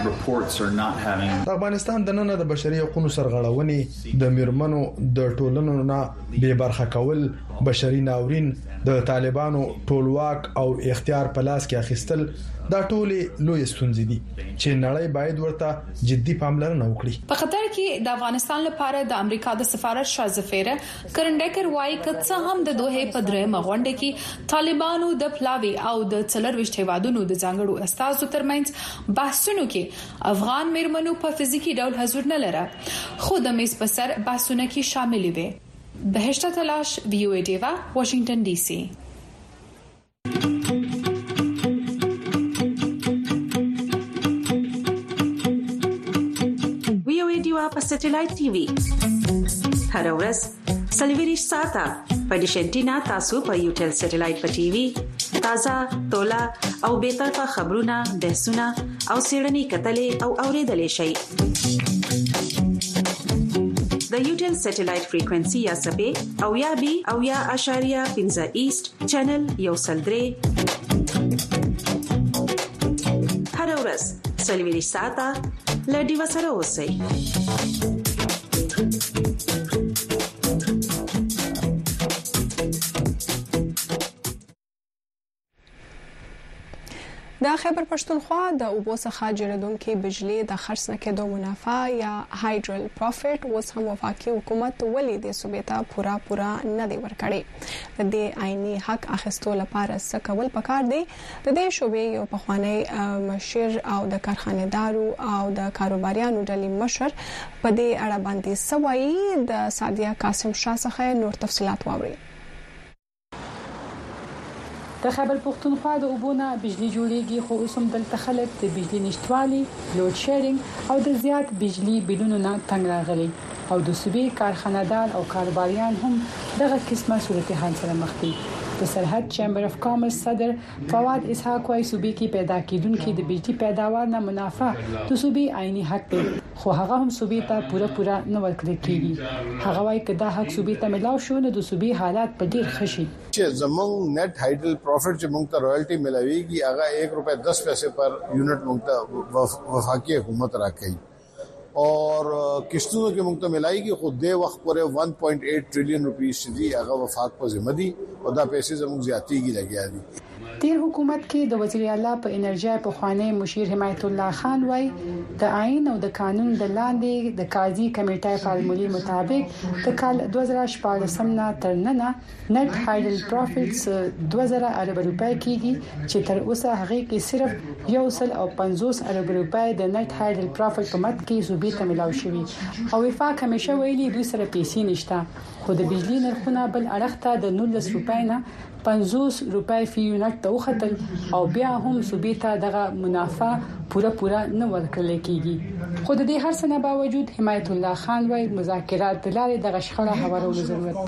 د افغانستان د نن د بشري حقوقو سرغړونې د میرمنو د ټولنو نه بې برخه کول بشري ناورین د طالبانو ټولواک او اختیار په لاس کې اخیستل دا ټولې لوی ستونزې دي چې نړۍ باید ورته جدي پاملرنه وکړي. په قطر کې د افغانستان لپاره د امریکا د سفارت شاه ظفیر کرنډیکر وايي چې هم د دوه په درېمه غونډه کې طالبانو د پلاوی او د څلرويشت هیوادونو د ځانګړو استازو ترمنځ بحثونو کې افغان میرمنو په فزیکی ډول حضور نه لره خو د میز په سر بحثونه کې شامل وي. بهشته تلاش وی او ای دیوا واشنگټن ډي سي. وی او ای دیوا په سټلایټ ټي وي هر ورځ سلویریش ساته په ډیشنټینا تاسو په یوټل سټلایټ په ټي وي تازه تولا او به طرفه خبرونه بحثونه او سیړنی کتلې او اوریدلې شي. د یوټل سټلایټ فریکوئنسي یا سبې او یا بي او یا اشاریه پنځه ایست چینل یو سلدري هر ورځ سلویری ساته لډي وسره اوسئ. د خیبر پښتونخوا د اوبو څخه جوړیدونکو بجلی د خرڅ نه کېدو منافع یا هایډرل پروفټ اوس هم وفاقي حکومت ولې د صوبې ته پورا پورا نه دی ورکړي. د دې عیني حق اخیستو لپاره څه کول پکار دی. د دې شوبې یو پخوانی مشر او د کارخانه‌دارو او د کاروباریانو ډلې مشر په دې اړه باندې سوایي د سادیا قاسم شاه څخه نور تفصيلات واوري. د خیبر پختونخوا د اوبونه بجلی جوړیږي خو اوس هم دلته خلک د بجلی نشټوالي لوډ شیرینګ او د زیات بجلی بلونو نه تنګ راغلي او د صوبې کارخانه‌دار او کاروباریان هم دغه قسمه صورتحال سره مخ دي. د سرحد چیمبر اف کامرس صدر فواد اسحاق وايي صوبې کې پیدا کیدونکو د بجلی پیداوار نه منافع د صوبې عیني حق دی خو هغه هم صوبې ته پوره پوره نه ورکړل کیږي. هغه وايي کدا حق صوبې ته ملاو شو نو د صوبې حالات په ډیر خشي. چې زمونږ نیټ هایډل پروفټ چې موږ ته رائلټي ملاويږي هغه एक रुपए दस पैसे पर यूनिट موږ ته وفاقي حکومت راکړي और किस्तों के मुक्त मिलाएगी खुद दे वक्त पूरे एक पॉइंट आठ ट्रिलियन रुपीस दी अगर वफाक पर जिम्मा दी और दा पैसे जमुक ज्यादती की लगी दी. تیر حکومت کې د وزیر اعلی په انرژي په خواني مشیر حمایت الله خان وای د آئین او د قانون د لاندې د قاضي کمیټې فارمولې مطابق د کال دوه زره شپږ نه تر نن نت هایډل پروفټس دوه زره ارب روپۍ کیږي چې تر اوسه هغه کې صرف یو سل او پنځوس ارب روپۍ د نت هایډل پروفټ په مت کې صوبې ته ملاو شوی او وفاق همیشه ویلي دوی سره پیسې نشته خو د بجلی نرخونه بل اړخ ته د نولس روپۍ نه پنځوس روپۍ فی یونټ ته وختل او بیا هم صوبې ته دغه منافع پوره پوره نه ورکړل کیږي. خو د دې هر څه نه باوجود حمایت الله خان وايي مذاکرات د لارې د شخړه هوارولو ضرورت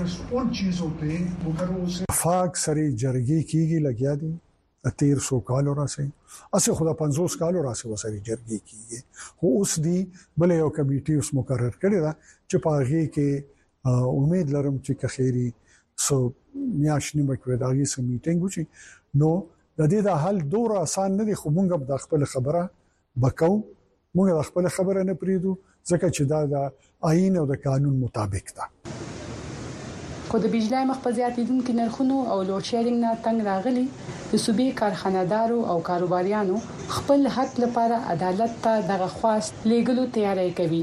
دی. وفاق سره جرګې کیږي لګیا دي تیر سو کال راځي اسه خدا پنځوس کال راځي وسري جرګې کیږي خو اوس دی بل یو کمیټي اوس مقرر کړی دا چې پاغي کې امید لرم چې خیری سو میاشنی مکوې داږي سم میټینګ وشي نو د دې د حل دور آسان نه دي خو موږ د خپل خبره بکاو موږ د خپل خبره نه پریدو ځکه چې دا د آئین او د قانون مطابق ده. خو د بجلی مخبزياتیدونکو نرخونو او لوډ شیرینګ نه تنگ راغلي د صوبې کارخانه‌دارو او کاروباریانو خپل حق لپاره عدالت ته دغه خواست لیګلو تیاری کوي.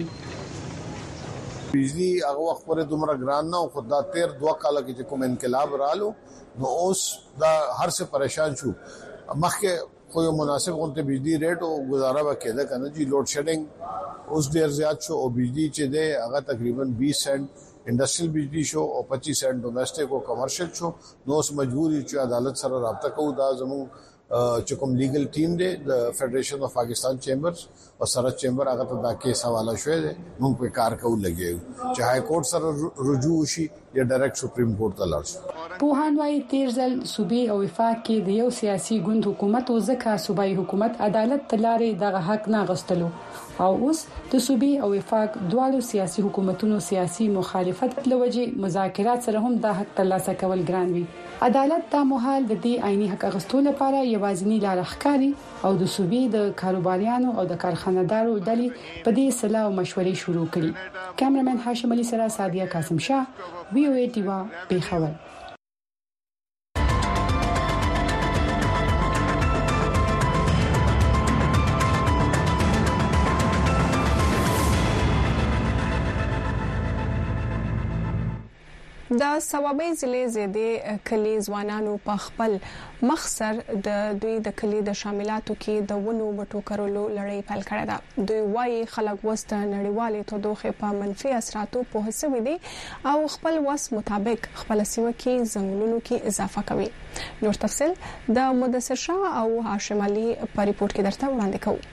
بجلی هغه وخت پر دومره ګران نه او خدای تیر دوه کال کې کوم انقلاب رالو نو اوس دا هر څه پریشان شو مخکې خو یو مناسب غونډه بجلی ریټ او گزاره وکړه کنه جی لوډ شیډینګ اوس ډیر زیات شو او بجلی چې ده هغه تقریبا بیس سنت انډستریل بجلی شو او پچیس سنت ډومېسټک او کمرشل شو نو اوس مجبور یو چې عدالت سره رابطه کوو دا زمو چې کوم لیګل ټیم دی د فدریشن اف پاکستان چیمبرز او سرحد چیمبر هغه ته دا کیس حواله شوی دی موږ په کار کوو لګیو چې های کورټ سره رجوع شي یا ډایرکټ سپریم کورټ ته لاړ شي. په هان وايي تیر ځل صوبې او وفاق کې د یو سیاسي ګوند حکومت او ځکه صوبایي حکومت عدالت تلارې دغه حق نه غستلو او اوس د صوبې او وفاق دواړو سیاسي حکومتونو سیاسي مخالفت لوجه مذاکرات سره هم د حق ترلاسه کول ګران وي. عدالت د مهال د دې عیني حق غستلو لپاره یوازینی لار ښکاری او د صوبې د کاروباریانو او د کارخانه‌دارو ډلې په دې سلا او مشورې شروع کړي. کیمرمن هاشم علي سره سادیه قاسم شاه وی او ای ټیوا پیښور. د ثوابي ضلع زیاده کلی ځوانانو په خپل مخسر د دوی د کلی د شاملاتو کې د ونو بټو کولو لړۍ پیل کړې ده. دوی وايي خلک وسته نړیوالې تودوخه په منفي اثراتو په حساب دي او خپل وس مطابق خپل سیمه کې ځنګلونو کې اضافه کوي. نور تفصيل د مدثر شاه او هاشم علي په ریپورت کې درته وړاندې کوو.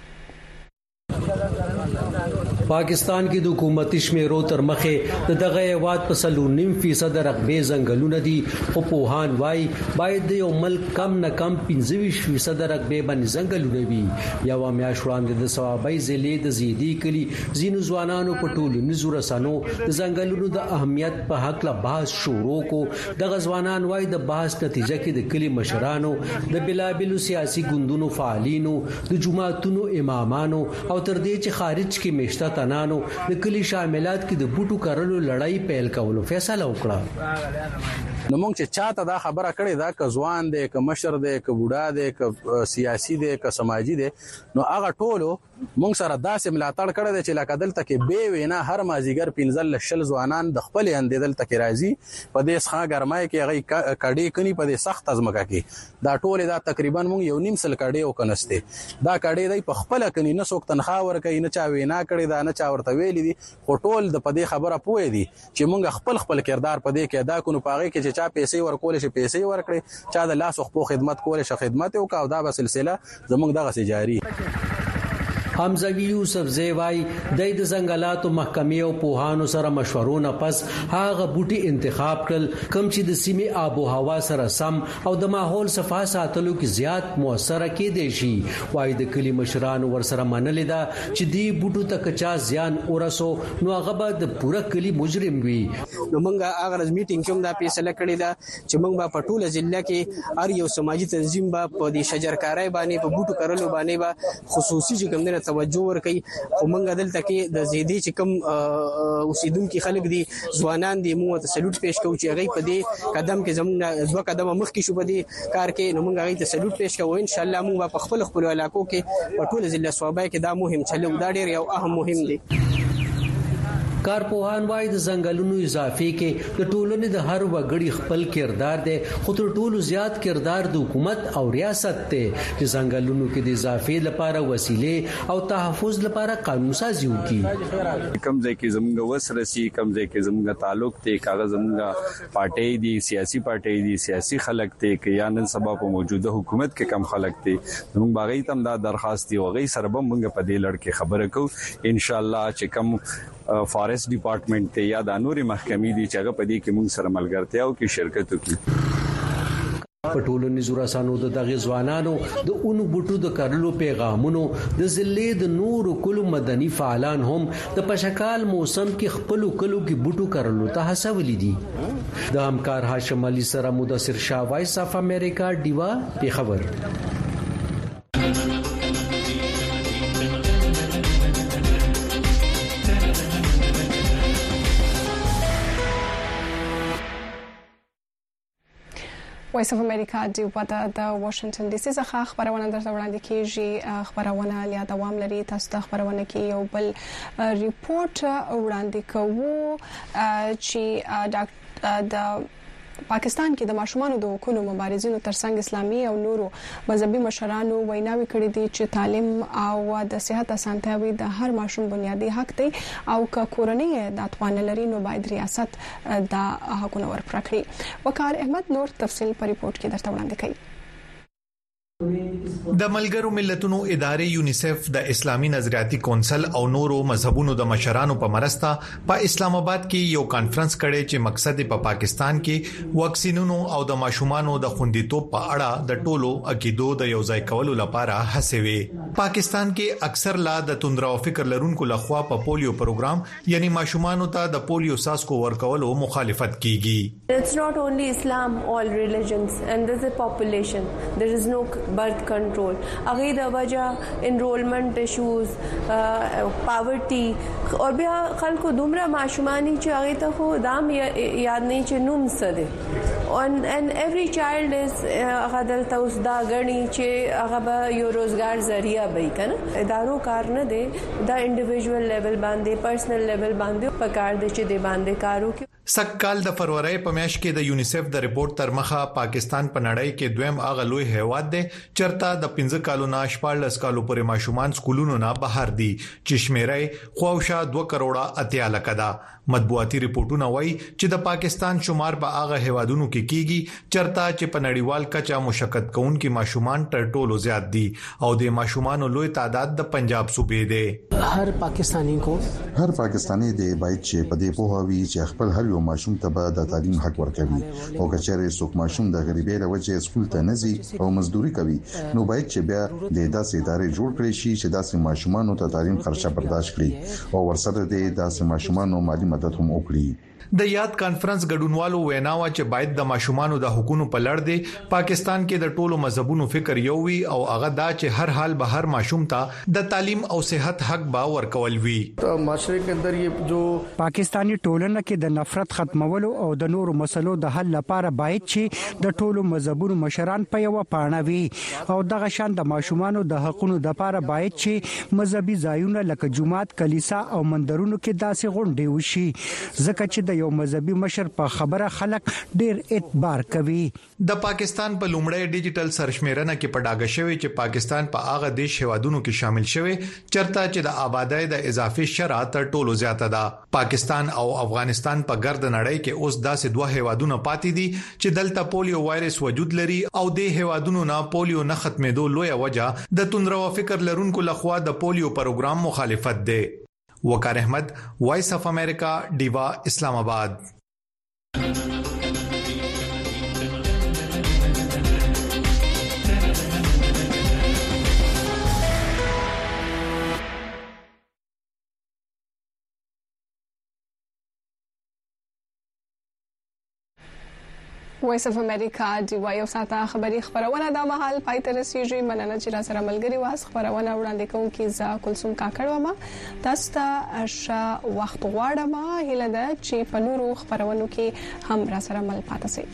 پاکستان کې د حکومتي شمیرو تر مخه د دغه هواد په سلو نیم فیصد رقبه ځنګلونه دي خو په هان وای باید د یو ملک کم نه کم پنځه فیصد رقبه باندې ځنګلونه وي. یو میاشت وړاندې د ثوابي ضلع د زیدي کلی زینو ځوانانو په ټولنیزو رسنو د ځنګلونو د اهمیت په حق لا بحث شروع کو. دغه ځوانان وای د بحث نتیجه کې د کلی مشرانو د بلابلو سیاسي ګوندونو فعالینو د جماعتونو امامانو او تر دې چې خارج کې مشته تنانو د کلی شاملات کې د بوټو کارلو لړۍ پیل کولو فیصله وکړه. نو موږ چې چاته دا خبره کړې دا ک ځوان دی ک مشر دی ک بوډا دی ک سیاسي دی ک سماجی دی نو هغه ټولو مونږ سره داسې ملاتړ کړی دی چې لکه دلته کې به وینا هر مازیګر پنځل شل ځوانان د خپل اندیدل تک راځي په دې ښه ګرمای کې هغه کډې کني په دې سخت ازمکه کې دا ټول دا تقریبا مونږ یو نیم سل کډې او کنسته دا کډې دی په خپل کني نه څوک تنخواه ورکړي نه چا وینا کړی دا نه چا ورته ویلي دي خو ټول د په دې خبره پوي دي چې مونږ خپل خپل کردار په دې کې ادا کوو پاغه کې چې چا پیسې ورکول شي پیسې ورکړي چا د لاس خو خدمت کول شي خدمت او کا دا به سلسله زمونږ دغه سي جاری حمزه یوسف زیوای د د زنګلاتو محکمې او پوهانو سره مشورونه پس هغه بوټي انتخاب کړل کوم چې د سیمې آب او هوا سره سم او د ماحول صفا ساتلو کې زیات موثر کېدي شي وای د کلی مشران ور سره منل دا چې دی بوټو ته کچا زیان ورسو نو هغه به د پوره کلی مجرم وي نو موږ هغه میټینګ کوم دا فیصله کړی دا چې موږ په ټوله ضلع کې هر یو سماجی تنظیم به په دې شجرکارۍ باندې په بوټو کرلو باندې به خصوصي چې کوم نه توجه ورکړي او موږ دلته کې د زیدي چې کوم اوسیدونکو خلک دي ځوانان دي موږ ته سلوټ پېښ کوو چې هغه په دې قدم کې زموږ دوه قدمه مخکې شو په دې کار کې نو موږ هغه ته سلوټ پېښ کوو ان شاء الله موږ په خپل خپل علاقو کې په ټول ضلع صوبای کې دا مهم چلو دا ډېر یو اهم مهم دی کارپوهان وای د ځنګلونو اضافه کې د ټولنې د هر وګړي خپل کردار دی خو تر ټولو زیات کردار د حکومت او ریاست دی چې ځنګلونو کې د اضافه لپاره وسیلې او تحفظ لپاره قانون سازي وکړي کم ځای کې زموږ وسرسي کم ځای کې زموږ تعلق دی کاغذ زموږ پارټي دي سیاسي پارټي دي سیاسي خلک دي کې یا نن سبا په موجوده حکومت کې کم خلک دي زموږ باغی تم دا درخواست دی او غي سره به موږ په دې لړ کې خبره کوو ان شاء الله چې کم فارست ډپارټمنټ ته یا د نوري محکمې دي چې هغه په دې کې موږ سره ملګرتیا او کې شرکت وکړي په ټولنیزو رسانو د دغه ځوانانو د اونو بوټو د کارلو پیغامونو د ضلع د نورو کلو مدني فعالان هم د پشکال موسم کې خپل کلو کې بوټو کارلو ته هڅولې دي د همکار هاشم علي سره مدثر شاه وایس اف امریکا دیوا په خبر وایس اف امریکا دی په د واشنگټن ډي سي څخه خبرونه درته وړاندې کیږي خبرونه لیا دوام لري تاسو ته خبرونه کې یو بل ریپورت وړاندې کوو چې ډاکټر د پاکستان کې د ماشومان د حقوقو مبارزینو ترڅنګ اسلامي او نورو مذهبي مشرانو ویناوي کړې دي چې تعلیم او د صحت اسانتیاوي د هر ماشوم بنیادی حق دی او که کورنۍ د توان لري نو باید ریاست د حقوقو ورکړي کړي وقار احمد نور تفصیل په ریپورت کې درته وړاندې کوي د ملګرو ملتونو ادارې یونیسف د اسلامي نظریاتي کونسل او نورو مذهبونو د مشرانو په مرسته په اسلام آباد کې یو کانفرنس کړي چې مقصد په پا پاکستان کې واکسینونو او د ماشومانو د خوندیتوب په اړه د ټولو عقیدو د یوځای کولو لپاره هڅې وي پاکستان کې اکثر لا د توندرا او فکر لرونکو لخوا په پولیو پروګرام یعنی ماشومانو ته د پولیو ساسکو ورکولو مخالفت کیږي It's not only Islam, all religions and there's a population there is no birth control اغه د وجہ enrollment issues poverty اور بیا خلکو دومره معشومانی چې هغه ته خو دام یاد نه چې نوم سده and and every child is هغه دلته اوس دا غني چې هغه به یو روزګار ذریعہ به کنه ادارو کار نه دی دا انډیویډوال لیول باندې پرسنل لیول باندې پکار دي چې دی باندې کارو کې سکهال د فروری په میاشت کې د یونیسف د ریپورت تر مخه پاکستان په نړۍ کې دویم اغه لوی هیواد دی چرته د پنځه کالو نه شپږ کالو پورې ماشومان سکولونو نه بهر دي چې شمیرې خواوشا دوه کروڑه اتیا لک ده مطبوعاتي ریپورتونه وایي چې د پاکستان شمار په اغه هیوادونو کې کیږي چرته چې په نړیوال کچا مشکل کوونکې ماشومان تر ټولو زیات دي او د ماشومان لوی تعداد د پنجاب صوبې دی هر پاکستانی کو هر پاکستانی دی باید چې په دې پوهاوي چې خپل هر یو ماشوم ته به د تعلیم حق ورکوي او کچېره څوک ماشوم د غریبۍ له وجې سکول ته نه ځي او مزدوري کوي نو باید چې بیا د داسې ادارې جوړ کړي شي چې داسې ماشومان ته تعلیم خرچه برداشت کړي او ورسره د داسې ماشومان مالی مدد هم وکړي. د یاد کانفرنس ګډونوالو ویناوه چې باید د ماشومان د حقوقو په لړ دی پاکستان کې د ټولو مذهبونو فکر یو وي او هغه دا چې هر حال به هر ماشوم ته د تعلیم او صحت حق به ورکول وي. معاشره کې اندر یہ جو پاکستانی ټولنه کې د نفرت ختمولو او د نورو مسلو د حل لپاره باید چې د ټولو مذهبونو مشران په یو پاڼه وي او دغه شان د ماشومان د حقوقو لپاره باید چې مذهبي ځایونه لکه جمعات، کلیسا او مندرونو کې داسې غونډې وشي ځکه چې د یو مذهبي مشر په خبره خلک ډیر اعتبار کوي. د پاکستان په لومړی ډیجیټل سرشمیرنه کې پډاګه شوی چې پاکستان په هغه دیش هوادونو کې شامل شوی چرته چې د آبادی د اضافي شرح تر ټولو زیاته ده. پاکستان او افغانستان په ګرد نړۍ کې اوس داسې دوه هوادونه پاتې دي چې دلته پولیو وایرس وجود لري او د هوادونو نه پولیو نه ختمېدو لوی وجه د توندرو فکر لرونکو لخوا د پولیو پروګرام مخالفت ده. وقار احمد، وائس اف امریکا، ډیوا، اسلام آباد. وایس اف امریکا دی وایو ساته خبری خبرونه د محل پای تر رسیدي مننه چې را سره ملګری واس خبرونه وړاندې کوم کې ز کلثوم کاکړ ما تاسو ته ښه وخت غواړم هله ده چې په نورو خبرونو کې هم را سره مل پاتې سي.